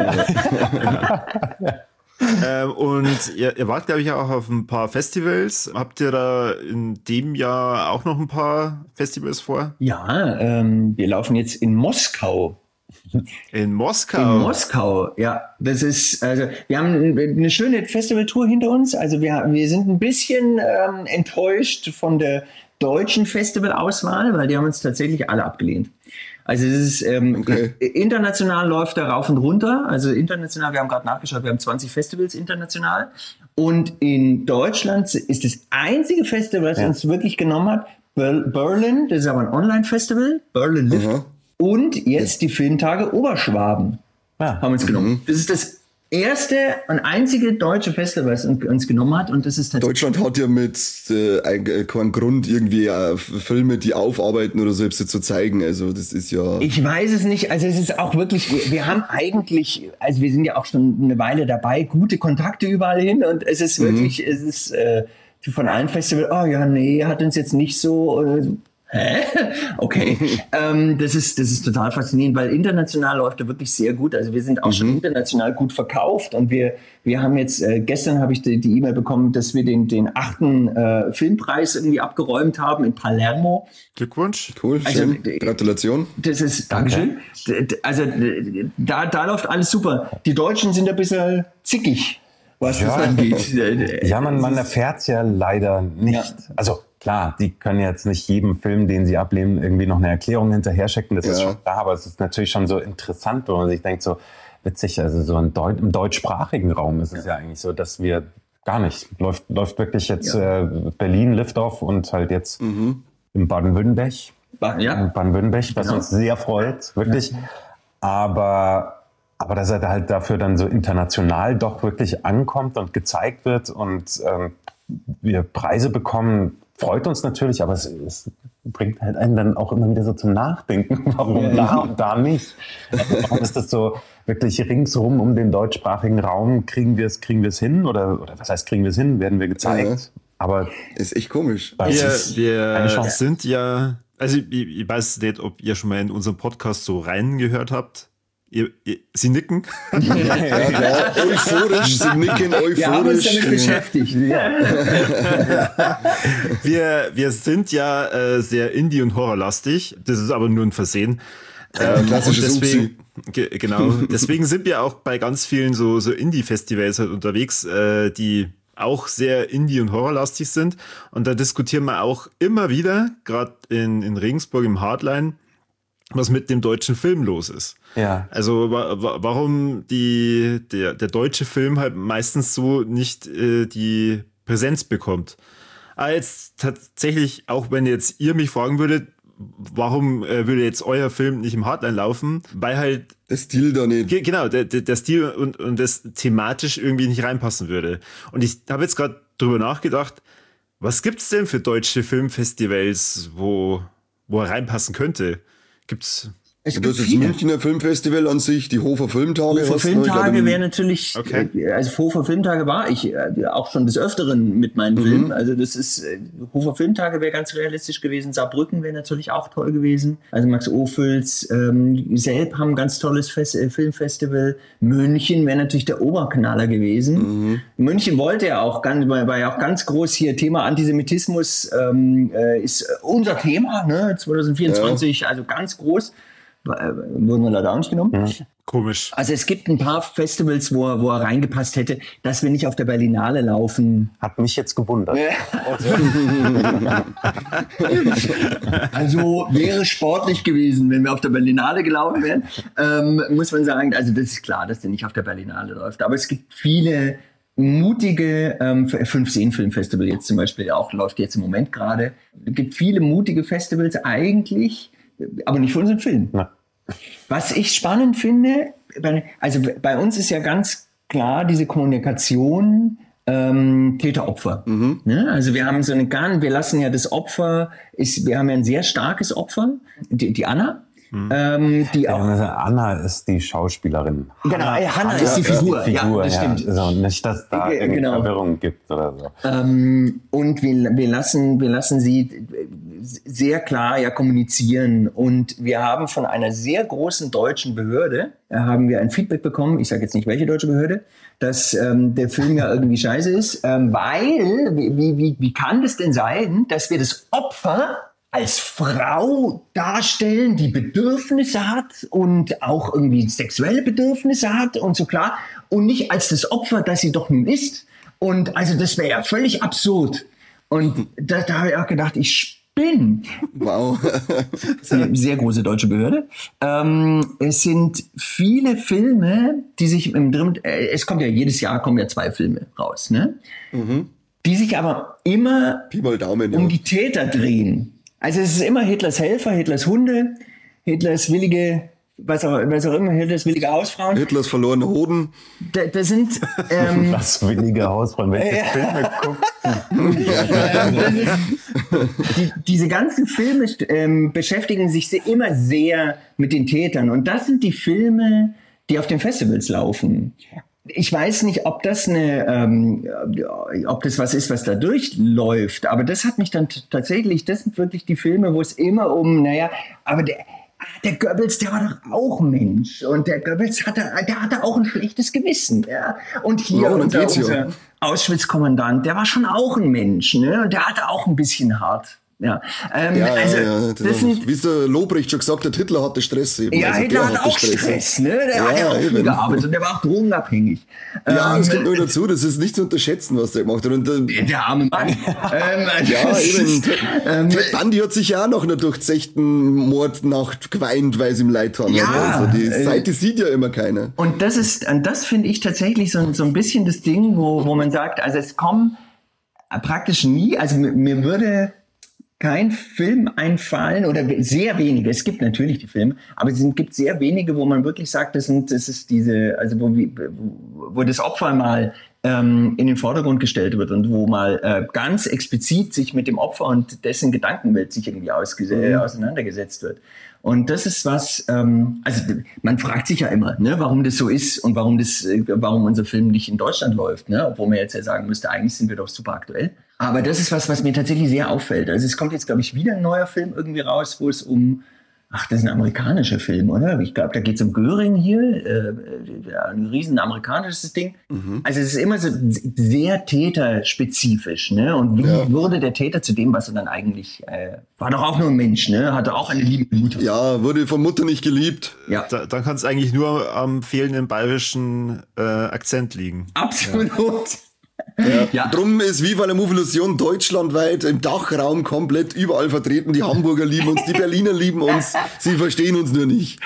Und ihr wart, glaube ich, auch auf ein paar Festivals. Habt ihr da in dem Jahr auch noch ein paar Festivals vor? Ja, wir laufen jetzt in Moskau. In Moskau? In Moskau, ja. Das ist, also, wir haben eine schöne Festivaltour hinter uns. Also, wir sind ein bisschen enttäuscht von der deutschen Festivalauswahl, weil die haben uns tatsächlich alle abgelehnt. Also, es ist, international läuft da rauf und runter. Also, international, wir haben gerade nachgeschaut, wir haben 20 Festivals international. Und in Deutschland ist das einzige Festival, das uns wirklich genommen hat, Berlin, das ist aber ein Online-Festival, Berlin Lift. Und jetzt die Filmtage Oberschwaben haben uns genommen. Das ist das erste und einzige deutsche Festival, was uns genommen hat. Und das ist Deutschland hat ja mit keinen Grund, irgendwie Filme, die aufarbeiten oder selbst zu zeigen. Also das ist ja... Ich weiß es nicht. Also es ist auch wirklich... Wir haben eigentlich... Also wir sind ja auch schon eine Weile dabei. Gute Kontakte überall hin. Und es ist wirklich... Es ist von allen Festivals... Oh ja, nee, hat uns jetzt nicht so... Hä? Okay. Das ist total faszinierend, weil international läuft er wirklich sehr gut. Also wir sind auch schon international gut verkauft und wir haben jetzt, gestern habe ich die E-Mail bekommen, dass wir den 8. Filmpreis irgendwie abgeräumt haben in Palermo. Glückwunsch. Cool, schön. Also, Gratulation. Das ist, Dankeschön. Also da läuft alles super. Die Deutschen sind ein bisschen zickig, was das angeht. Ja, man erfährt es ja leider nicht. Ja. Also klar, die können jetzt nicht jedem Film, den sie ablehnen, irgendwie noch eine Erklärung hinterher schicken. Das ist schon klar, aber es ist natürlich schon so interessant, wenn man sich denkt, so witzig, also so im deutschsprachigen Raum ist es ja eigentlich so, dass wir gar nicht, läuft wirklich jetzt Berlin, Liftoff und halt jetzt in Baden-Württemberg. Baden-Württemberg, was uns sehr freut, wirklich. Ja. Aber dass er halt dafür dann so international doch wirklich ankommt und gezeigt wird und wir Preise bekommen, freut uns natürlich, aber es bringt halt einen dann auch immer wieder so zum Nachdenken, warum da und da nicht. Warum ist das so wirklich ringsrum um den deutschsprachigen Raum, kriegen wir es hin oder was heißt kriegen wir es hin, werden wir gezeigt, aber ist echt komisch. Wir sind ja, also ich weiß nicht, ob ihr schon mal in unserem Podcast so reingehört habt. Sie nicken. Ja, euphorisch, sie nicken euphorisch. Wir haben uns damit beschäftigt. Wir sind ja sehr Indie- und Horrorlastig. Das ist aber nur ein Versehen. Klassisches deswegen, genau. Deswegen sind wir auch bei ganz vielen so Indie-Festivals halt unterwegs, die auch sehr Indie- und Horrorlastig sind. Und da diskutieren wir auch immer wieder, gerade in Regensburg im Hardline, was mit dem deutschen Film los ist. Ja. Also warum der deutsche Film halt meistens so nicht die Präsenz bekommt. Aber jetzt tatsächlich, auch wenn jetzt ihr mich fragen würdet, warum würde jetzt euer Film nicht im Hardline laufen? Weil halt der Stil da nicht. Genau, der Stil und das thematisch irgendwie nicht reinpassen würde. Und ich habe jetzt gerade drüber nachgedacht, was gibt's denn für deutsche Filmfestivals, wo er reinpassen könnte? Gibt's? Das ist das Münchner Filmfestival an sich, die Hofer Filmtage. Hofer Filmtage wäre natürlich, also Hofer Filmtage war ich auch schon des Öfteren mit meinen Filmen. Also das ist, Hofer Filmtage wäre ganz realistisch gewesen. Saarbrücken wäre natürlich auch toll gewesen. Also Max Ophüls, Selb haben ein ganz tolles Filmfestival. München wäre natürlich der Oberknaller gewesen. München wollte ja auch, war ja auch ganz groß hier, Thema Antisemitismus ist unser Thema, ne, 2024, also ganz groß. Wurden wir leider auch nicht genommen. Komisch. Also es gibt ein paar Festivals, wo er reingepasst hätte, dass wir nicht auf der Berlinale laufen. Hat mich jetzt gewundert. Also wäre sportlich gewesen, wenn wir auf der Berlinale gelaufen wären. Muss man sagen, also das ist klar, dass der nicht auf der Berlinale läuft. Aber es gibt viele mutige 5-Seen-Filmfestival jetzt zum Beispiel, auch läuft jetzt im Moment gerade. Es gibt viele mutige Festivals eigentlich, aber nicht für unseren Film. Ja. Was ich spannend finde, also bei uns ist ja ganz klar diese Kommunikation Täter-Opfer. Ne? Also wir haben wir lassen ja das Opfer, wir haben ja ein sehr starkes Opfer, die Anna. Die auch, Anna ist die Schauspielerin. Genau, Hannah ist die Figur. Ja, das stimmt. Also nicht, dass da irgendeine Verwirrung gibt oder so. Und wir lassen sie sehr klar ja kommunizieren. Und wir haben von einer sehr großen deutschen Behörde, haben wir ein Feedback bekommen, ich sage jetzt nicht welche deutsche Behörde, dass der Film ja irgendwie scheiße ist, weil, wie kann das denn sein, dass wir das Opfer als Frau darstellen, die Bedürfnisse hat und auch irgendwie sexuelle Bedürfnisse hat und so klar, und nicht als das Opfer, das sie doch nun ist. Und also das wäre ja völlig absurd. Und da habe ich auch gedacht, ich spinne. Wow. Das ist eine sehr große deutsche Behörde. Es sind viele Filme, die sich es kommt ja jedes Jahr 2 Filme raus, ne? Die sich aber immer Pi mal Daumen, um die Täter drehen. Also es ist immer Hitlers Helfer, Hitlers Hunde, Hitlers willige, was auch immer, Hitlers willige Hausfrauen. Hitlers verlorene Hoden. Da sind was willige Hausfrauen, welche Filme guckst diese ganzen Filme beschäftigen sich immer sehr mit den Tätern. Und das sind die Filme, die auf den Festivals laufen. Ich weiß nicht, ob das ob das was ist, was da durchläuft, aber das hat mich dann tatsächlich, das sind wirklich die Filme, wo es immer aber der Goebbels, der war doch auch Mensch und der Goebbels der hatte auch ein schlechtes Gewissen, ja. Und hier unser Auschwitz-Kommandant, der war schon auch ein Mensch, ne, und der hatte auch ein bisschen hart. Ja, das sind, wie es der Lobrecht schon gesagt hat, Hitler hatte Stress eben. Ja, also Hitler hat auch Stress, ne? Der hat ja auch viel gearbeitet und der war auch drogenabhängig. Ja, das kommt nur dazu, das ist nicht zu unterschätzen, was der gemacht hat. Und, der arme Mann. Ted Bundy hat sich ja auch nach einer durchzechten Mordnacht geweint, weil sie ihm leid haben. Ja, also die Seite sieht ja immer keiner. Und das finde ich tatsächlich so ein bisschen das Ding, wo man sagt, also es kommen praktisch nie, also mir würde kein Film einfallen oder sehr wenige. Es gibt natürlich die Filme, aber es gibt sehr wenige, wo man wirklich sagt, das ist diese, also wo das Opfer mal in den Vordergrund gestellt wird und wo mal ganz explizit sich mit dem Opfer und dessen Gedankenwelt sich irgendwie auseinandergesetzt wird. Und das ist was, also man fragt sich ja immer, ne, warum das so ist und warum unser Film nicht in Deutschland läuft, ne, obwohl man jetzt ja sagen müsste, eigentlich sind wir doch super aktuell. Aber das ist was mir tatsächlich sehr auffällt. Also es kommt jetzt, glaube ich, wieder ein neuer Film irgendwie raus, wo es das ist ein amerikanischer Film, oder? Ich glaube, da geht es um Göring hier, ein riesen amerikanisches Ding. Also es ist immer so sehr täterspezifisch, ne? Und wie wurde der Täter zu dem, was er dann eigentlich, war doch auch nur ein Mensch, ne? Hatte auch eine liebende Mutter. Ja, wurde von Mutter nicht geliebt. Ja. Dann kann es eigentlich nur am fehlenden bayerischen Akzent liegen. Absolut. Ja. Drum ist Viva la Movilusion deutschlandweit im Dachraum komplett überall vertreten. Die Hamburger lieben uns, die Berliner lieben uns, sie verstehen uns nur nicht.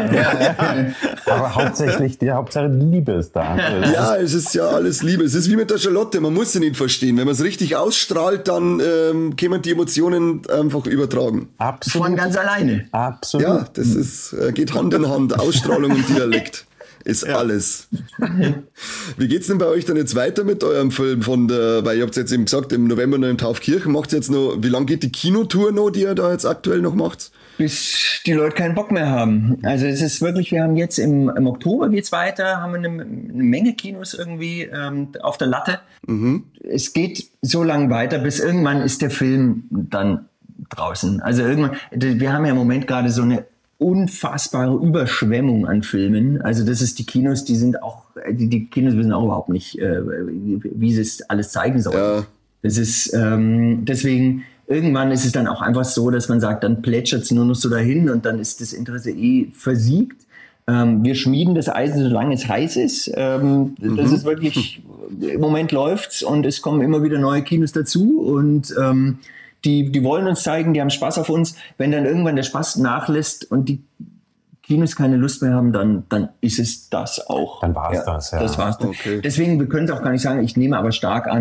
Aber hauptsächlich, die Hauptsache die Liebe ist da. Ja, es ist ja alles Liebe. Es ist wie mit der Charlotte, man muss sie nicht verstehen. Wenn man es richtig ausstrahlt, dann kann man die Emotionen einfach übertragen. Absolut. Von ganz alleine. Absolut. Ja, das geht Hand in Hand, Ausstrahlung und Dialekt. Ist alles. Wie geht's denn bei euch dann jetzt weiter mit eurem Film weil ihr habt jetzt eben gesagt, im November noch in Taufkirchen, macht ihr jetzt noch, wie lange geht die Kinotour noch, die ihr da jetzt aktuell noch macht? Bis die Leute keinen Bock mehr haben. Also es ist wirklich, wir haben jetzt im Oktober geht's weiter, haben wir eine Menge Kinos irgendwie auf der Latte. Es geht so lange weiter, bis irgendwann ist der Film dann draußen. Also irgendwann, wir haben ja im Moment gerade so eine unfassbare Überschwemmung an Filmen. Also das ist die Kinos, die Kinos wissen auch überhaupt nicht, wie sie es alles zeigen sollen. Ja. Das ist deswegen, irgendwann ist es dann auch einfach so, dass man sagt, dann plätschert es nur noch so dahin und dann ist das Interesse versiegt. Wir schmieden das Eisen, solange es heiß ist. Das ist wirklich, im Moment läuft's und es kommen immer wieder neue Kinos dazu und die wollen uns zeigen, die haben Spaß auf uns. Wenn dann irgendwann der Spaß nachlässt und die Kinos keine Lust mehr haben, dann ist es das auch. Dann war es das, ja. Das war's dann. Okay. Deswegen, wir können es auch gar nicht sagen, ich nehme aber stark an,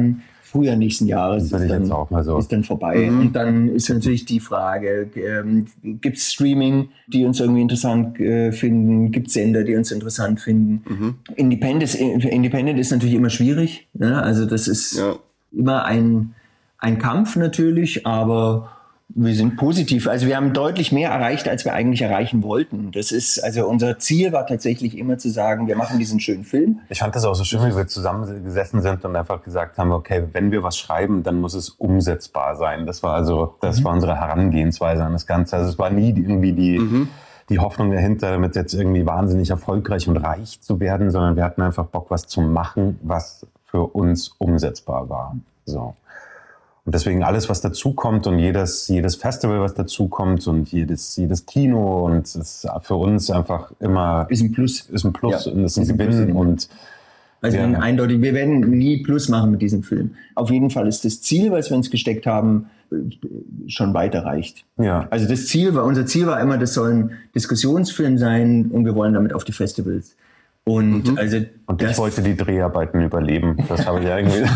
Frühjahr nächsten Jahres Würde ich jetzt auch mal so. ist dann vorbei. Und dann ist natürlich die Frage, gibt es Streaming, die uns irgendwie interessant finden? Gibt es Sender, die uns interessant finden? Independent ist natürlich immer schwierig. Ne? Also das ist immer ein Kampf natürlich, aber wir sind positiv. Also wir haben deutlich mehr erreicht, als wir eigentlich erreichen wollten. Das ist, also unser Ziel war tatsächlich immer zu sagen, wir machen diesen schönen Film. Ich fand das auch so schön, wie wir zusammengesessen sind und einfach gesagt haben, okay, wenn wir was schreiben, dann muss es umsetzbar sein. Das war unsere Herangehensweise an das Ganze. Also es war nie irgendwie die Hoffnung dahinter, damit jetzt irgendwie wahnsinnig erfolgreich und reich zu werden, sondern wir hatten einfach Bock, was zu machen, was für uns umsetzbar war. So. Und deswegen alles, was dazukommt und jedes Festival, was dazukommt und jedes Kino und es ist für uns einfach immer ist ein Plus. Ist ein Plus und ist ein Gewinn. Und also eindeutig, wir werden nie Plus machen mit diesem Film. Auf jeden Fall ist das Ziel, was wir uns gesteckt haben, schon weit erreicht. Ja. Also unser Ziel war immer, das soll ein Diskussionsfilm sein und wir wollen damit auf die Festivals. Und ich wollte die Dreharbeiten überleben. Das habe ich ja irgendwie.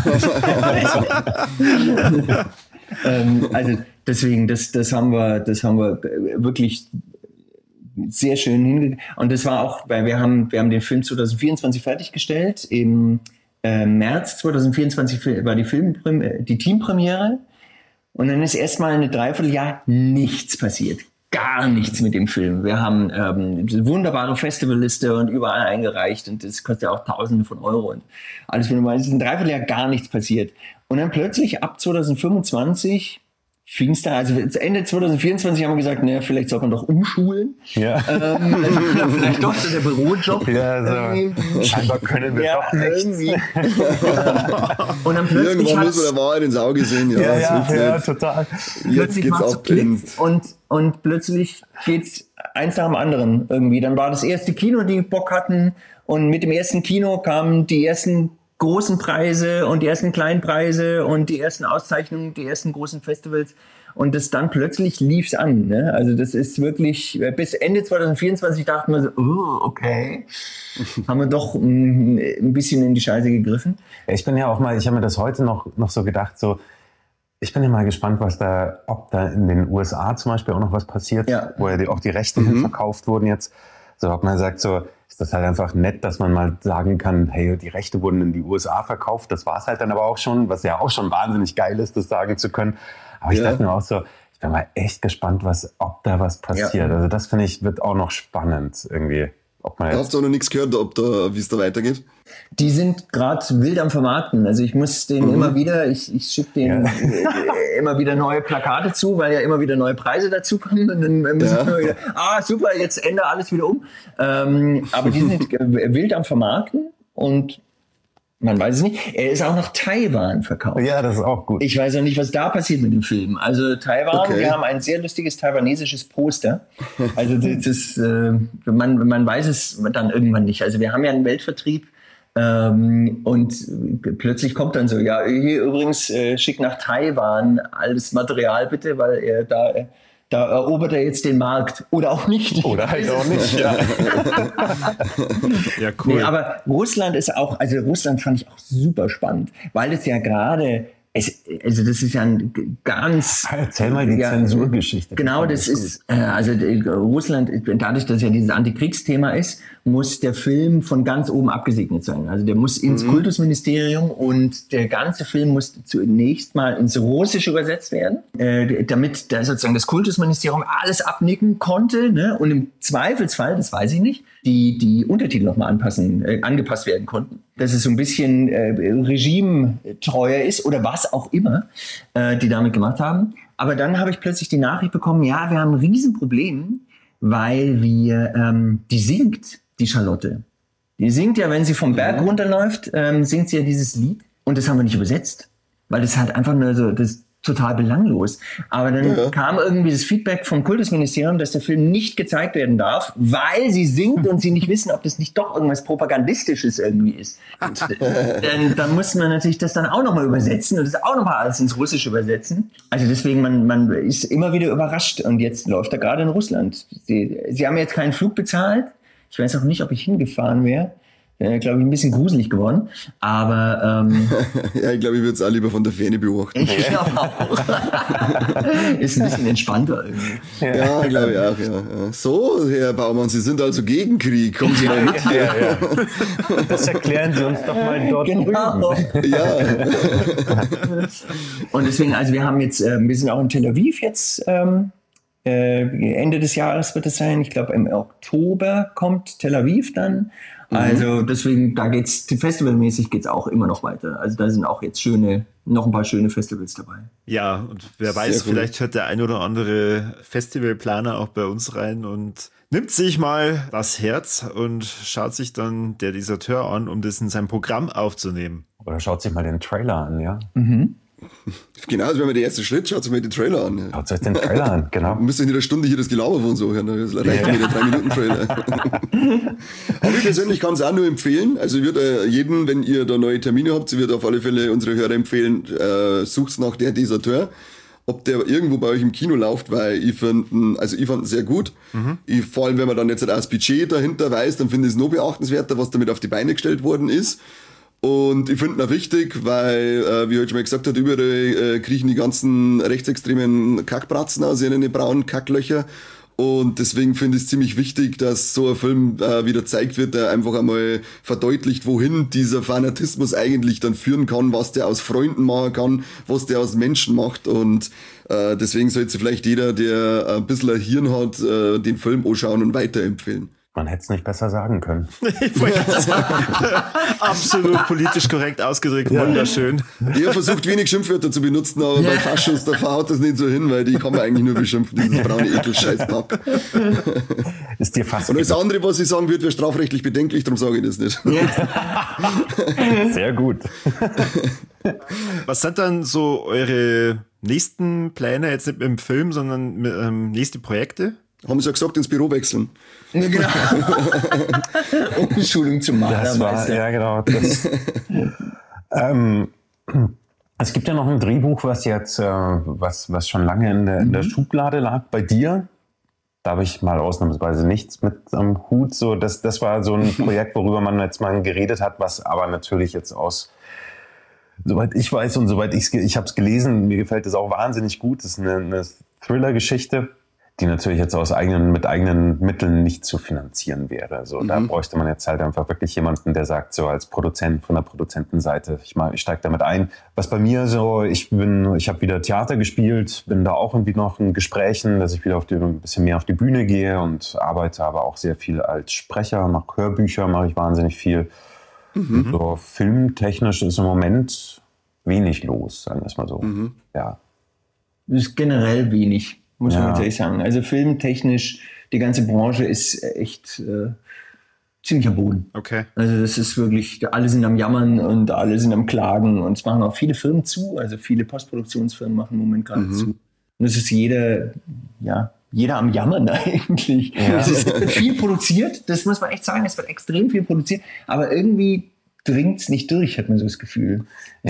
Also deswegen, das haben wir wirklich sehr schön hingekriegt. Und das war auch, weil wir haben den Film 2024 fertiggestellt. Im März 2024 war die Teampremiere. Und dann ist erstmal eine Dreivierteljahr nichts passiert. Gar nichts mit dem Film. Wir haben eine wunderbare Festivalliste und überall eingereicht und das kostet ja auch Tausende von Euro und alles wunderbar. Es ist ein Dreivierteljahr gar nichts passiert. Und dann plötzlich ab 2025 fing es da, also Ende 2024 haben wir gesagt, naja, vielleicht sollte man doch umschulen. Ja. Vielleicht doch der Bürojob. Ja, so. Scheinbar können wir doch nichts. Und dann plötzlich irgendwann müssen wir der Wahrheit ins Auge sehen. Ja, total. Plötzlich macht's Klick und plötzlich geht's eins nach dem anderen irgendwie. Dann war das erste Kino, die Bock hatten und mit dem ersten Kino kamen die ersten großen Preise und die ersten kleinen Preise und die ersten Auszeichnungen, die ersten großen Festivals und das dann plötzlich lief's an. Ne? Also das ist wirklich, bis Ende 2024 dachten wir so, okay, haben wir doch ein bisschen in die Scheiße gegriffen. Ich habe mir das heute noch so gedacht, so, ich bin ja mal gespannt, ob da in den USA zum Beispiel auch noch was passiert, wo ja auch die Rechte verkauft wurden jetzt. So, ob man sagt, so, ist das halt einfach nett, dass man mal sagen kann, hey, die Rechte wurden in die USA verkauft. Das war es halt dann aber auch schon, was ja auch schon wahnsinnig geil ist, das sagen zu können. Aber ich dachte mir auch so, ich bin mal echt gespannt, ob da was passiert. Ja. Also das finde ich, wird auch noch spannend irgendwie. Hast du auch noch nichts gehört, wie es da weitergeht? Die sind gerade wild am Vermarkten. Also ich muss denen immer wieder, ich schicke denen immer wieder neue Plakate zu, weil ja immer wieder neue Preise dazukommen. Und dann müssen wir wieder, super, jetzt ändere alles wieder um. Aber die sind wild am Vermarkten und man weiß es nicht. Er ist auch nach Taiwan verkauft. Ja, das ist auch gut. Ich weiß auch nicht, was da passiert mit dem Film. Also Taiwan, wir haben ein sehr lustiges taiwanesisches Poster. Also man weiß es dann irgendwann nicht. Also wir haben ja einen Weltvertrieb und plötzlich kommt dann so, ja, hier übrigens schick nach Taiwan alles Material bitte, weil er da erobert er jetzt den Markt. Oder auch nicht. Oder halt auch nicht, ja. Ja, cool. Nee, aber Russland fand ich auch super spannend, weil es ja gerade, also das ist ja ein ganz... Erzähl mal die Zensurgeschichte. Genau, das ist, Russland, dadurch, dass ja dieses Antikriegsthema ist, muss der Film von ganz oben abgesegnet sein. Also der muss ins Kultusministerium und der ganze Film muss zunächst mal ins Russische übersetzt werden, damit da sozusagen das Kultusministerium alles abnicken konnte, ne? Und im Zweifelsfall, das weiß ich nicht, die Untertitel nochmal angepasst werden konnten. Dass es so ein bisschen regimetreuer ist oder was auch immer, die damit gemacht haben. Aber dann habe ich plötzlich die Nachricht bekommen, ja, wir haben ein Riesenproblem, weil die singt, die Charlotte. Die singt ja, wenn sie vom Berg runterläuft, singt sie ja dieses Lied. Und das haben wir nicht übersetzt. Weil das halt einfach nur so, das ist total belanglos. Aber dann kam irgendwie das Feedback vom Kultusministerium, dass der Film nicht gezeigt werden darf, weil sie singt und sie nicht wissen, ob das nicht doch irgendwas Propagandistisches irgendwie ist. Dann mussten wir natürlich das dann auch nochmal übersetzen und das auch nochmal alles ins Russische übersetzen. Also deswegen, man ist immer wieder überrascht und jetzt läuft er gerade in Russland. Sie haben jetzt keinen Flug bezahlt. Ich weiß auch nicht, ob ich hingefahren wäre. glaube ich, ein bisschen gruselig geworden. Aber ja, ich glaube, ich würde es auch lieber von der Ferne beobachten. ich glaube auch. Ist ein bisschen entspannter irgendwie. Ja, glaube ich auch. Ja. So, Herr Baumann, Sie sind also gegen Krieg. Kommen Sie mal mit hier. Ja. Das erklären Sie uns doch mal dort Genau. drüben. Ja. Und deswegen, also wir sind auch in Tel Aviv jetzt. Ende des Jahres wird es sein. Ich glaube, im Oktober kommt Tel Aviv dann. Also deswegen, da geht's festivalmäßig geht's auch immer noch weiter. Also da sind auch jetzt noch ein paar schöne Festivals dabei. Ja, und wer weiß, cool. vielleicht hört der ein oder andere Festivalplaner auch bei uns rein und nimmt sich mal das Herz und schaut sich dann der Deserteur an, um das in sein Programm aufzunehmen. Oder schaut sich mal den Trailer an, ja? Genau, das wäre mal der erste Schritt. Schaut euch mal den Trailer an. Schaut euch den Trailer an, genau. Müsst ihr in einer Stunde hier das Gelaber von so hören. Das reicht mir der 3-Minuten-Trailer. Aber ich persönlich kann es auch nur empfehlen. Also ich würde jedem, wenn ihr da neue Termine habt, ich würde auf alle Fälle unsere Hörer empfehlen, sucht nach der Deserteur. Ob der irgendwo bei euch im Kino läuft, weil ich fand ihn sehr gut. Vor allem, wenn man dann jetzt auch das Budget dahinter weiß, dann finde ich es noch beachtenswerter, was damit auf die Beine gestellt worden ist. Und ich finde ihn auch wichtig, weil, wie heute schon mal gesagt hat, überall kriechen die ganzen rechtsextremen Kackbratzen aus ihren braunen Kacklöcher. Und deswegen finde ich es ziemlich wichtig, dass so ein Film wieder gezeigt wird, der einfach einmal verdeutlicht, wohin dieser Fanatismus eigentlich dann führen kann, was der aus Freunden machen kann, was der aus Menschen macht. Und deswegen sollte vielleicht jeder, der ein bisschen ein Hirn hat, den Film anschauen und weiterempfehlen. Man hätte es nicht besser sagen können. Ich wollte gerade sagen, absolut politisch korrekt ausgedrückt, wunderschön. Ihr versucht wenig Schimpfwörter zu benutzen, aber bei Faschos, da haut das nicht so hin, weil die kann man eigentlich nur beschimpfen, dieses braune Ekel-Scheißpack. Ist dir fast. Und das andere, was ich sagen würde, wäre strafrechtlich bedenklich, darum sage ich das nicht. Sehr gut. Was sind dann so eure nächsten Pläne, jetzt nicht mit dem Film, sondern nächste Projekte? Haben sie ja gesagt, ins Büro wechseln. Genau. Umschulung zum Das war, Malermeister. ja genau. Es gibt ja noch ein Drehbuch, was jetzt, was schon lange in der Schublade lag bei dir. Da habe ich mal ausnahmsweise nichts mit am Hut. So, das war so ein Projekt, worüber man jetzt mal geredet hat, was aber natürlich jetzt soweit ich weiß und soweit ich habe es gelesen, mir gefällt es auch wahnsinnig gut. Das ist eine Thriller-Geschichte, die natürlich jetzt mit eigenen Mitteln nicht zu finanzieren wäre. Also da bräuchte man jetzt halt einfach wirklich jemanden, der sagt, so als Produzent von der Produzentenseite, ich steige damit ein. Was bei mir so, ich habe wieder Theater gespielt, bin da auch irgendwie noch in Gesprächen, dass ich wieder ein bisschen mehr auf die Bühne gehe und arbeite aber auch sehr viel als Sprecher, mache Hörbücher, mache ich wahnsinnig viel. So filmtechnisch ist im Moment wenig los, sagen wir es mal so. Ja. Das ist generell wenig. Muss man tatsächlich sagen. Also filmtechnisch, die ganze Branche ist echt ziemlich am Boden. Okay. Also das ist wirklich, alle sind am Jammern und alle sind am Klagen und es machen auch viele Firmen zu, also viele Postproduktionsfirmen machen im Moment gerade zu. Und es ist jeder am Jammern eigentlich. Ja. Es wird viel produziert, das muss man echt sagen, es wird extrem viel produziert, aber irgendwie dringt es nicht durch, hat man so das Gefühl.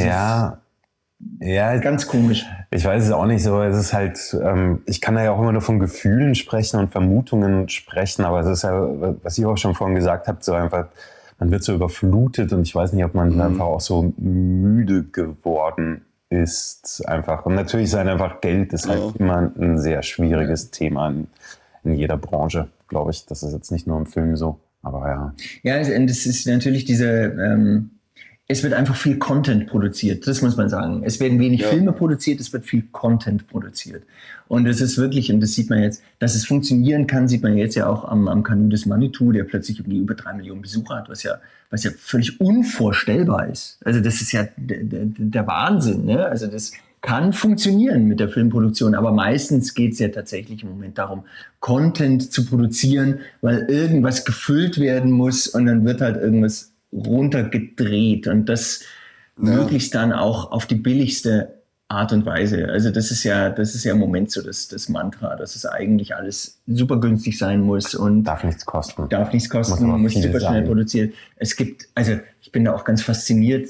Ja, Ganz komisch. ich weiß es auch nicht so. Es ist halt, ich kann da ja auch immer nur von Gefühlen sprechen und Vermutungen sprechen, aber es ist ja, was ich auch schon vorhin gesagt habe, so einfach, man wird so überflutet und ich weiß nicht, ob man einfach auch so müde geworden ist einfach. Und natürlich sein einfach Geld ist halt immer ein sehr schwieriges Thema in jeder Branche, glaube ich. Das ist jetzt nicht nur im Film so, aber ja. Ja, und das ist natürlich es wird einfach viel Content produziert, das muss man sagen. Es werden wenig Filme produziert, es wird viel Content produziert. Und es ist wirklich, und das sieht man jetzt, dass es funktionieren kann, sieht man jetzt ja auch am Kanal des Manitou, der plötzlich über 3 Millionen Besucher hat, was ja völlig unvorstellbar ist. Also das ist ja der Wahnsinn, ne? Also das kann funktionieren mit der Filmproduktion, aber meistens geht es ja tatsächlich im Moment darum, Content zu produzieren, weil irgendwas gefüllt werden muss und dann wird halt irgendwas runtergedreht und das möglichst dann auch auf die billigste Art und Weise. Also das ist ja im Moment so das Mantra, dass es eigentlich alles super günstig sein muss und Darf nichts kosten. Muss super schnell produziert. Ich bin da auch ganz fasziniert.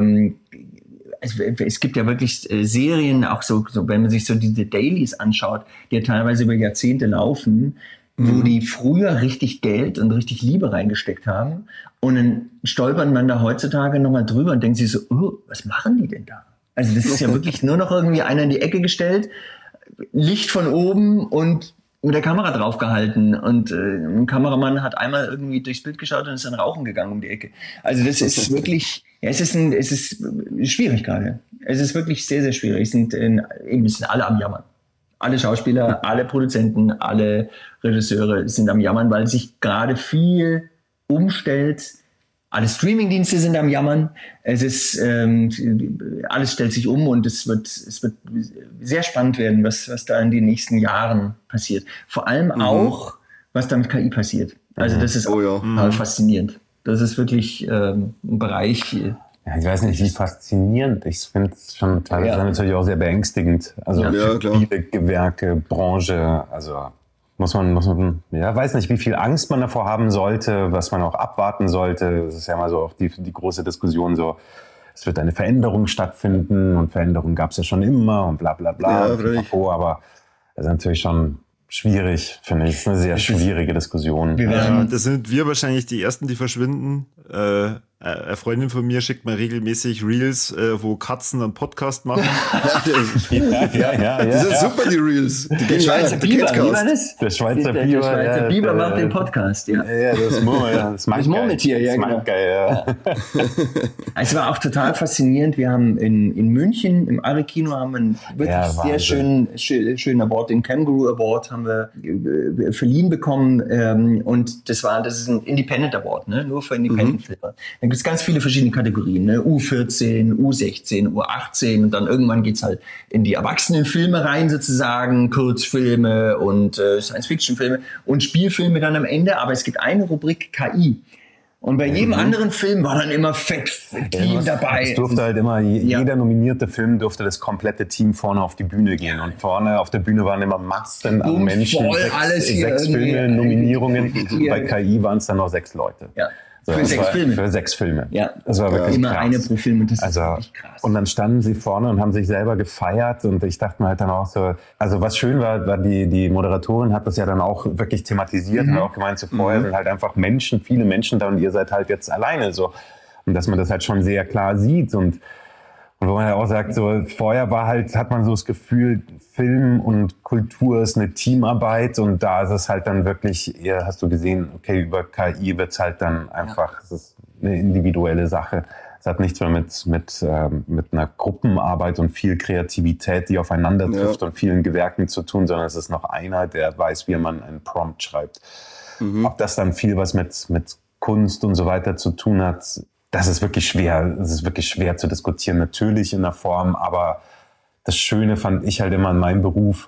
Es gibt ja wirklich Serien, auch so, wenn man sich so diese Dailies anschaut, die ja teilweise über Jahrzehnte laufen, wo die früher richtig Geld und richtig Liebe reingesteckt haben. Und dann stolpert man da heutzutage nochmal drüber und denkt sich so, oh, was machen die denn da? Also das ist ja wirklich nur noch irgendwie einer in die Ecke gestellt, Licht von oben und mit der Kamera draufgehalten. Und ein Kameramann hat einmal irgendwie durchs Bild geschaut und ist dann rauchen gegangen um die Ecke. Also das ist wirklich, ja, es ist schwierig gerade. Es ist wirklich sehr, sehr schwierig. Es sind alle am Jammern. Alle Schauspieler, alle Produzenten, alle Regisseure sind am Jammern, weil sich gerade viel umstellt. Alle Streamingdienste sind am Jammern. Es ist alles stellt sich um und es wird sehr spannend werden, was da in den nächsten Jahren passiert. Vor allem auch, was da mit KI passiert. Also das ist auch faszinierend. Das ist wirklich ein Bereich. Ja, ich weiß nicht, wie faszinierend. Ich finde es schon teilweise natürlich auch sehr beängstigend. Also für viele Gewerke, Branche, also muss man, weiß nicht, wie viel Angst man davor haben sollte, was man auch abwarten sollte. Das ist ja mal so auch die große Diskussion so, es wird eine Veränderung stattfinden und Veränderung gab es ja schon immer und bla bla bla. Aber das ist natürlich schon schwierig, finde ich. Das ist eine sehr schwierige Diskussion. Ja, das sind wir wahrscheinlich die Ersten, die verschwinden. Eine Freundin von mir schickt mir regelmäßig Reels, wo Katzen einen Podcast machen. Ja. Das sind super, die Reels. Der Schweizer Biber, wie war das? Der Schweizer Biber macht den Podcast, ja. Ja, das Murmeltier, ja, genau. Geil, ja. Es war auch total faszinierend. Wir haben in München im Aare-Kino haben wir einen wirklich sehr schönen Award, den Kangaroo Award haben wir verliehen bekommen. Und das ist ein Independent Award, ne? Nur für Independent-Filme. Da gibt es ganz viele verschiedene Kategorien, ne? U14, U16, U18 und dann irgendwann geht's halt in die Erwachsenenfilme rein sozusagen, Kurzfilme und Science-Fiction-Filme und Spielfilme dann am Ende. Aber es gibt eine Rubrik KI. Und bei jedem anderen Film war dann immer Team dabei. Es durfte halt immer, jeder nominierte Film durfte das komplette Team vorne auf die Bühne gehen. Und vorne auf der Bühne waren immer Massen an Menschen. Sechs Filme, Nominierungen. Bei KI waren es dann noch 6 Leute. Ja. Für 6 Filme. Für 6 Filme. Ja. Das war wirklich immer krass. Eine pro Film und das ist wirklich krass. Und dann standen sie vorne und haben sich selber gefeiert und ich dachte mir halt dann auch so, also was schön war die Moderatorin hat das ja dann auch wirklich thematisiert und auch gemeint, so vorher sind halt einfach viele Menschen da und ihr seid halt jetzt alleine so. Und dass man das halt schon sehr klar sieht und wo man ja auch sagt, so vorher hat man so das Gefühl, Film und Kultur ist eine Teamarbeit und da ist es halt dann wirklich eher, hast du gesehen, okay, über KI wird es halt dann einfach, es ist eine individuelle Sache. Es hat nichts mehr mit einer Gruppenarbeit und viel Kreativität, die aufeinander trifft und vielen Gewerken zu tun, sondern es ist noch einer, der weiß, wie man einen Prompt schreibt. Ob das dann viel was mit Kunst und so weiter zu tun hat, das ist wirklich schwer. Es ist wirklich schwer zu diskutieren, natürlich in der Form, aber das Schöne fand ich halt immer in meinem Beruf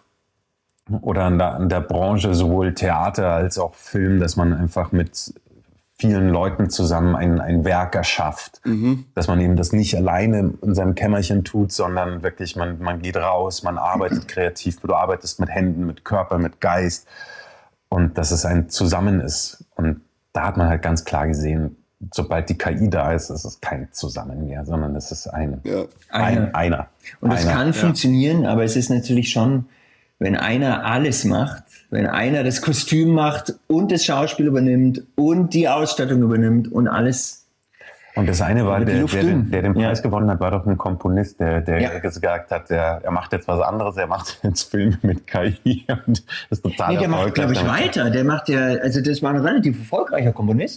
oder an der Branche, sowohl Theater als auch Film, dass man einfach mit vielen Leuten zusammen ein Werk erschafft. Dass man eben das nicht alleine in seinem Kämmerchen tut, sondern wirklich, man geht raus, man arbeitet kreativ, du arbeitest mit Händen, mit Körper, mit Geist und dass es ein Zusammen ist. Und da hat man halt ganz klar gesehen, sobald die KI da ist, ist es kein Zusammen mehr, sondern es ist einer. Und es kann funktionieren, aber es ist natürlich schon, wenn einer alles macht, wenn einer das Kostüm macht und das Schauspiel übernimmt und die Ausstattung übernimmt und alles. Und das eine war, der den Preis gewonnen hat, war doch ein Komponist, der gesagt hat, er macht jetzt was anderes, er macht jetzt Filme mit KI und das ist total der macht, glaube ich, weiter. Der macht das war ein relativ erfolgreicher Komponist,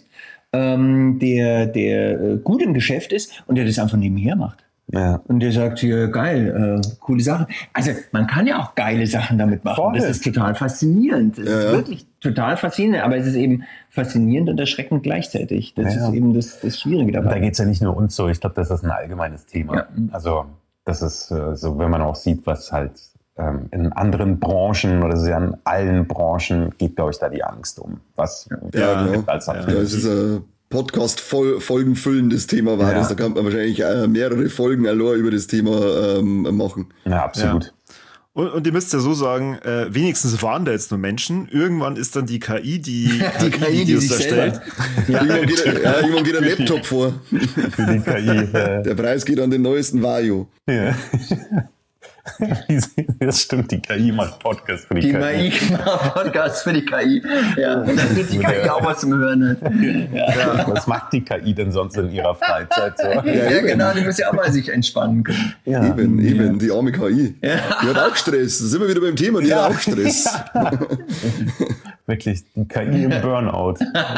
der gut im Geschäft ist und der das einfach nebenher macht. Ja. Und der sagt hier, geil, coole Sachen. Also man kann ja auch geile Sachen damit machen. Voll. Das ist total faszinierend. Das ist wirklich total faszinierend, aber es ist eben faszinierend und erschreckend gleichzeitig. Das ist eben das Schwierige dabei. Und da geht es ja nicht nur uns so, ich glaube, das ist ein allgemeines Thema. Ja. Also das ist so, wenn man auch sieht, was halt in anderen Branchen oder ja in allen Branchen geht, glaube ich, da die Angst um. Was als das ist ein Podcast Folgen füllendes Thema war das. Da kann man wahrscheinlich mehrere Folgen allein über das Thema machen. Ja, absolut. Ja. Und ihr müsst ja so sagen, wenigstens waren da jetzt nur Menschen. Irgendwann ist dann die KI, die Videos erstellt. Irgendwann geht ein Laptop vor. Die KI, Der Preis geht an den neuesten Vario. Ja. Das stimmt, die KI macht Podcast für die KI. Die KI macht Podcast für die KI. Ja, damit die KI auch was zum Hören hat. Ja. Was macht die KI denn sonst in ihrer Freizeit so? Ja, genau, die muss ja auch mal sich entspannen können. Ja. Eben, die arme KI. Ja. Die hat auch Stress. Da sind wir wieder beim Thema, die hat auch Stress. Wirklich, die KI im Burnout.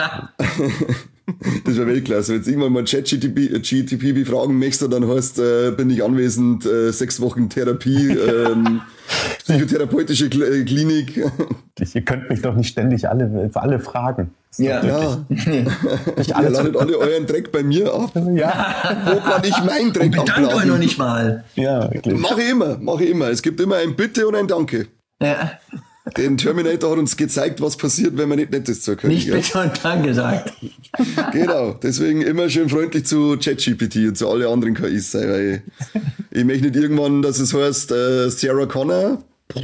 Das wäre Weltklasse. Wenn du irgendwann mal ChatGPT befragen möchtest, dann heißt, bin ich anwesend, 6 Wochen Therapie, psychotherapeutische Klinik. Ihr könnt mich doch nicht ständig für alle fragen. Ja. Ihr ladet alle euren Dreck bei mir ab. Ja. Wo kann ich meinen Dreck Bedankt euch abladen? noch nicht mal. Ja, wirklich. Mache ich immer. Es gibt immer ein Bitte und ein Danke. Ja. Den Terminator hat uns gezeigt, was passiert, wenn man nicht Nettes zu können. Nicht bitte und Danke sagt. Genau, deswegen immer schön freundlich zu ChatGPT und zu alle anderen KIs sein, weil ich möchte nicht irgendwann, dass es heißt Sarah Connor.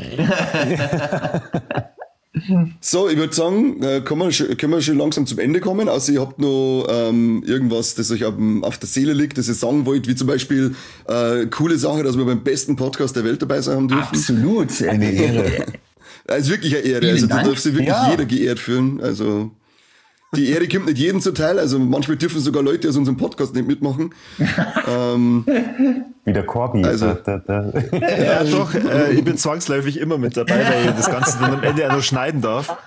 So, ich würde sagen, können wir schon langsam zum Ende kommen, außer ihr habt noch irgendwas, das euch auf der Seele liegt, das ihr sagen wollt, wie zum Beispiel coole Sache, dass wir beim besten Podcast der Welt dabei sein haben dürfen. Absolut. Eine Ehre. Das ist wirklich eine Ehre. Vielen Also da Dank. darf sich wirklich jeder geehrt fühlen. Also die Ehre kommt nicht jedem zuteil. Also manchmal dürfen sogar Leute aus unserem Podcast nicht mitmachen. Wie der Corby. Also- Ja, doch, ich bin zwangsläufig immer mit dabei, weil ich das Ganze dann am Ende auch noch schneiden darf.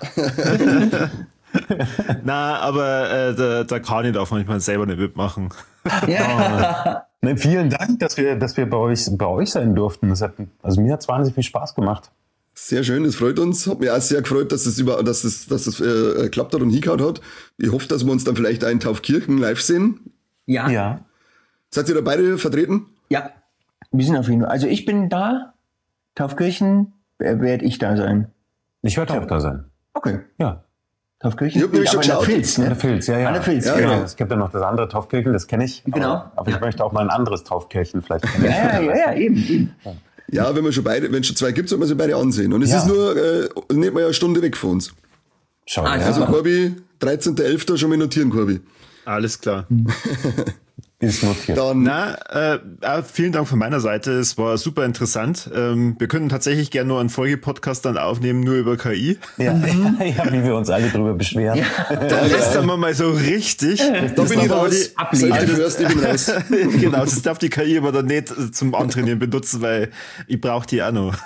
Na, aber der Kani darf manchmal selber nicht mitmachen. Ja. Ne, vielen Dank, dass wir bei euch sein durften. Also mir hat es wahnsinnig viel Spaß gemacht. Sehr schön, das freut uns. Hat mich auch sehr gefreut, dass das geklappt hat und hingehauen hat. Ich hoffe, dass wir uns dann vielleicht auch in Taufkirchen live sehen. Ja. Ja. Seid ihr da beide vertreten? Ja. Wir sind auf jeden Fall. Also ich bin da. Taufkirchen werde ich da sein. Ich werde auch da sein. Okay. Ja. Taufkirchen. Ich hab nämlich schon Aber in der geschaut. Filz, An der ne? Filz, ja. An der Filz, Ja, genau. genau. Es gibt ja noch das andere Taufkirchen, das kenne ich. Genau. Aber ich möchte auch mal ein anderes Taufkirchen vielleicht kennen. Ja, eben. Ja, wenn es schon zwei gibt, sollte man sie beide ansehen. Und es Ja. ist nur nicht mal eine Stunde weg von uns. Schau Ah, ja. Also super. Corby, 13.11. schon mal notieren, Corby. Alles klar. Ist notiert. Dann Na, vielen Dank von meiner Seite. Es war super interessant. Wir können tatsächlich gerne nur einen Folgepodcast dann aufnehmen, nur über KI. Ja. Ja, wie wir uns alle drüber beschweren. Da lästern wir mal so richtig. da bin ich raus. ablehnen. Safety first, ich bin raus. Genau, das darf die KI aber dann nicht zum Antrainieren benutzen, weil ich brauche die auch noch.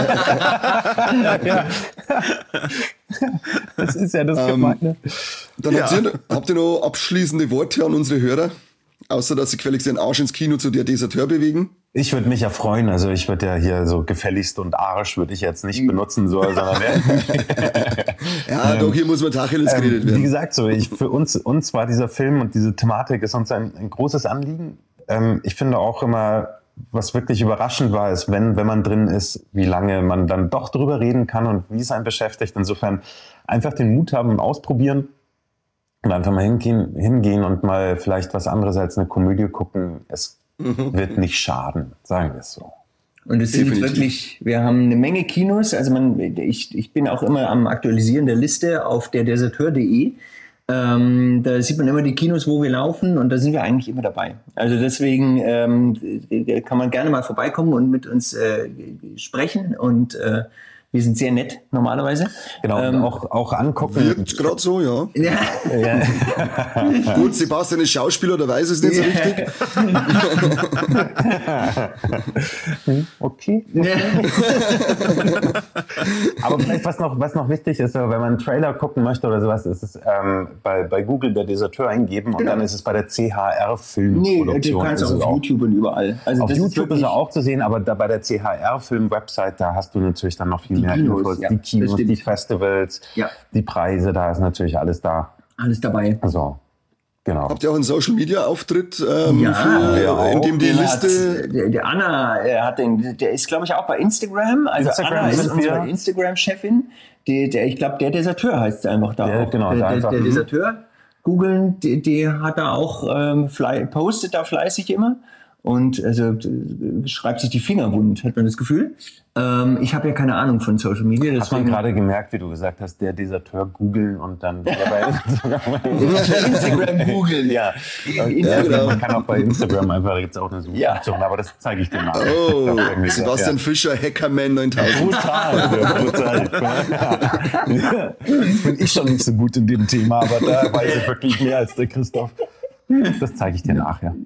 Ja. Das ist ja das Gemeine. Dann Ja. habt ihr noch abschließende Worte an unsere Hörer? Außer, dass sie gefälligst den Arsch ins Kino zu der Deserteur bewegen. Ich würde mich ja freuen, also ich würde ja hier so gefälligst und Arsch würde ich jetzt nicht benutzen, sondern Ja, doch, hier muss man Tacheles geredet wie werden. gesagt, für uns war dieser Film und diese Thematik ist uns ein großes Anliegen. Ich finde auch immer, was wirklich überraschend war, ist, wenn man drin ist, wie lange man dann doch drüber reden kann und wie es einen beschäftigt. Insofern einfach den Mut haben und ausprobieren und einfach mal hingehen und mal vielleicht was anderes als eine Komödie gucken. Es wird nicht schaden, sagen wir es so. Und es sind Definitiv. wirklich, wir haben eine Menge Kinos, also ich bin auch immer am Aktualisieren der Liste auf der deserteur.de. Da sieht man immer die Kinos, wo wir laufen, und da sind wir eigentlich immer dabei. Also deswegen kann man gerne mal vorbeikommen und mit uns sprechen, und wir sind sehr nett normalerweise. Genau, und auch angucken. Wirkt gerade so, ja. Ja. Gut, Sebastian ist Schauspieler, der weiß es nicht so richtig. Okay. Aber vielleicht was noch wichtig ist, wenn man einen Trailer gucken möchte oder sowas, ist es bei Google der Deserteur eingeben und dann ist es bei der CHR Filmproduktion. Du kannst ist auch es auf YouTube und überall. Also auf das YouTube ist wirklich- er auch zu sehen, aber da bei der CHR Film Website, da hast du natürlich dann noch viel mehr Kinos, Infos, ja, die das Kinos, stimmt. die Festivals, Ja. die Preise, da ist natürlich alles da. alles dabei. So, genau. Habt ihr auch einen Social-Media-Auftritt, Ja, in dem die Den Liste... hat, der Anna der ist, glaube ich, auch bei Instagram. Also Instagram Anna ist sind unsere wir. Instagram-Chefin. Ich glaube, der Deserteur heißt sie einfach da. Der, auch. genau, da einfach, der Deserteur. Googeln, die hat da auch postet da fleißig immer. und also schreibt sich die Finger wund, hat man das Gefühl. Ich habe ja keine Ahnung von Social Media. Hat man gerade gemerkt, wie du gesagt hast, der Deserteur googeln und dann bei Instagram googeln. Ja, Instagram. man kann auch bei Instagram einfach jetzt auch eine Suchfunktion, aber das zeige ich dir nach. Oh, Sebastian Fischer, Hackerman 9000. Brutal. Jetzt bin ich schon nicht so gut in dem Thema, aber da weiß ich wirklich mehr als der Christoph. Das zeige ich dir nachher.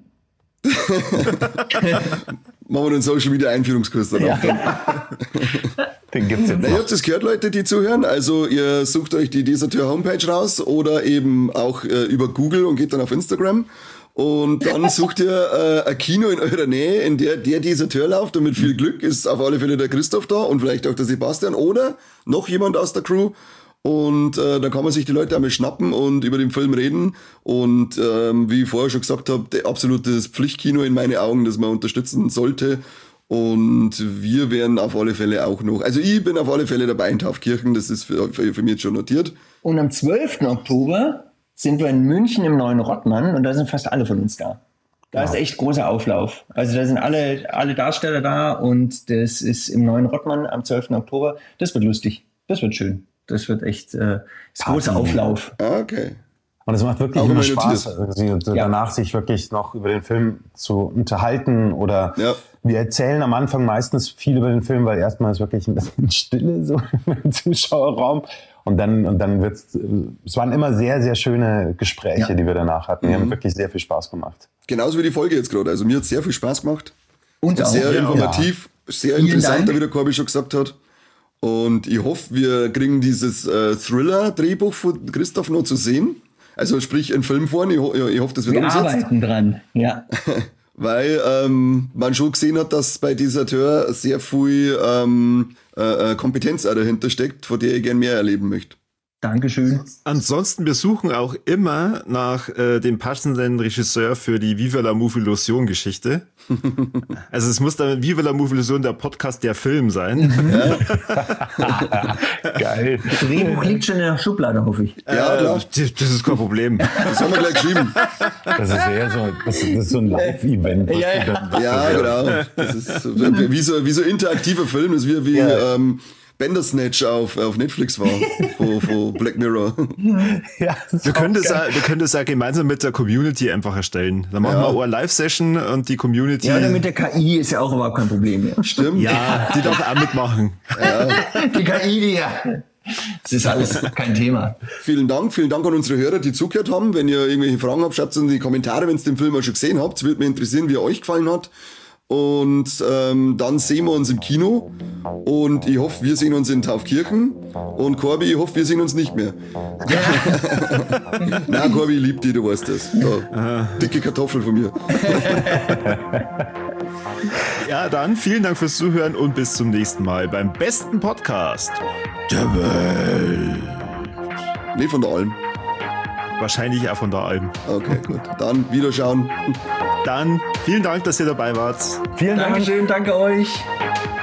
Machen wir den Social Media Einführungskurs dann auch. Den gibt's jetzt Na, ihr habt es gehört, Leute, die zuhören. Also ihr sucht euch die Deserteur Homepage raus oder eben auch über Google und geht dann auf Instagram. Und dann sucht ihr ein Kino in eurer Nähe, in der Deserteur läuft. Und mit viel Glück ist auf alle Fälle der Christoph da und vielleicht auch der Sebastian oder noch jemand aus der Crew. Und da kann man sich die Leute einmal schnappen und über den Film reden. Und wie ich vorher schon gesagt habe, absolutes Pflichtkino in meinen Augen, das man unterstützen sollte. Und wir werden auf alle Fälle auch noch, also ich bin auf alle Fälle dabei in Taufkirchen, das ist für mich jetzt schon notiert. Und am 12. Oktober sind wir in München im Neuen Rottmann und da sind fast alle von uns da. Da ist echt großer Auflauf. Also da sind alle Darsteller da und das ist im Neuen Rottmann am 12. Oktober. Das wird lustig, das wird schön. Das wird echt großer Auflauf. Okay. Und es macht wirklich immer Spaß, danach sich wirklich noch über den Film zu unterhalten oder wir erzählen am Anfang meistens viel über den Film, weil erstmal ist wirklich ein bisschen Stille so im Zuschauerraum und dann es waren immer sehr, sehr schöne Gespräche, die wir danach hatten. Die haben wirklich sehr viel Spaß gemacht. Genauso wie die Folge jetzt gerade. Also mir hat es sehr viel Spaß gemacht. Und sehr informativ, sehr interessant, wie der Corby schon gesagt hat. Und ich hoffe, wir kriegen dieses Thriller-Drehbuch von Christoph noch zu sehen. Also sprich in Filmform. Ich hoffe, das wird umgesetzt. Wir arbeiten dran, ja. Weil man schon gesehen hat, dass bei Deserteur sehr viel Kompetenz auch dahinter steckt, von der ich gerne mehr erleben möchte. Dankeschön. Ansonsten, wir suchen auch immer nach dem passenden Regisseur für die Viva la Movilusion Geschichte. Also es muss dann Viva la Movilusion der Podcast, der Film sein. Geil. Das Drehbuch liegt schon in der Schublade, hoffe ich. Ja, klar. Das ist kein Problem. Das haben wir gleich geschrieben. Das ist eher so, das ist so ein Live-Event. Ja, genau. Das ist wie so interaktiver Film, das ist wie Bandersnatch auf Netflix war, von Black Mirror. Ja, wir können das auch gemeinsam mit der Community einfach erstellen. Dann machen wir auch eine Live-Session und die Community... Ja, mit der KI ist ja auch überhaupt kein Problem mehr. Stimmt. Ja, die darf auch mitmachen. Ja. Die KI, das ist alles kein Thema. Vielen Dank an unsere Hörer, die zugehört haben. Wenn ihr irgendwelche Fragen habt, schreibt es in die Kommentare, wenn ihr den Film auch schon gesehen habt. Es würde mich interessieren, wie er euch gefallen hat. Und dann sehen wir uns im Kino und ich hoffe, wir sehen uns in Taufkirchen und Corby, ich hoffe, wir sehen uns nicht mehr. Nein, Corby, ich lieb dich, du weißt das. Da, dicke Kartoffel von mir. Ja, dann vielen Dank fürs Zuhören und bis zum nächsten Mal beim besten Podcast der Welt. Nee, von der Alm. Wahrscheinlich auch von der Alm. Okay, gut. Dann wiederschauen. Dann vielen Dank, dass ihr dabei wart. Vielen Dank. Dankeschön, danke euch.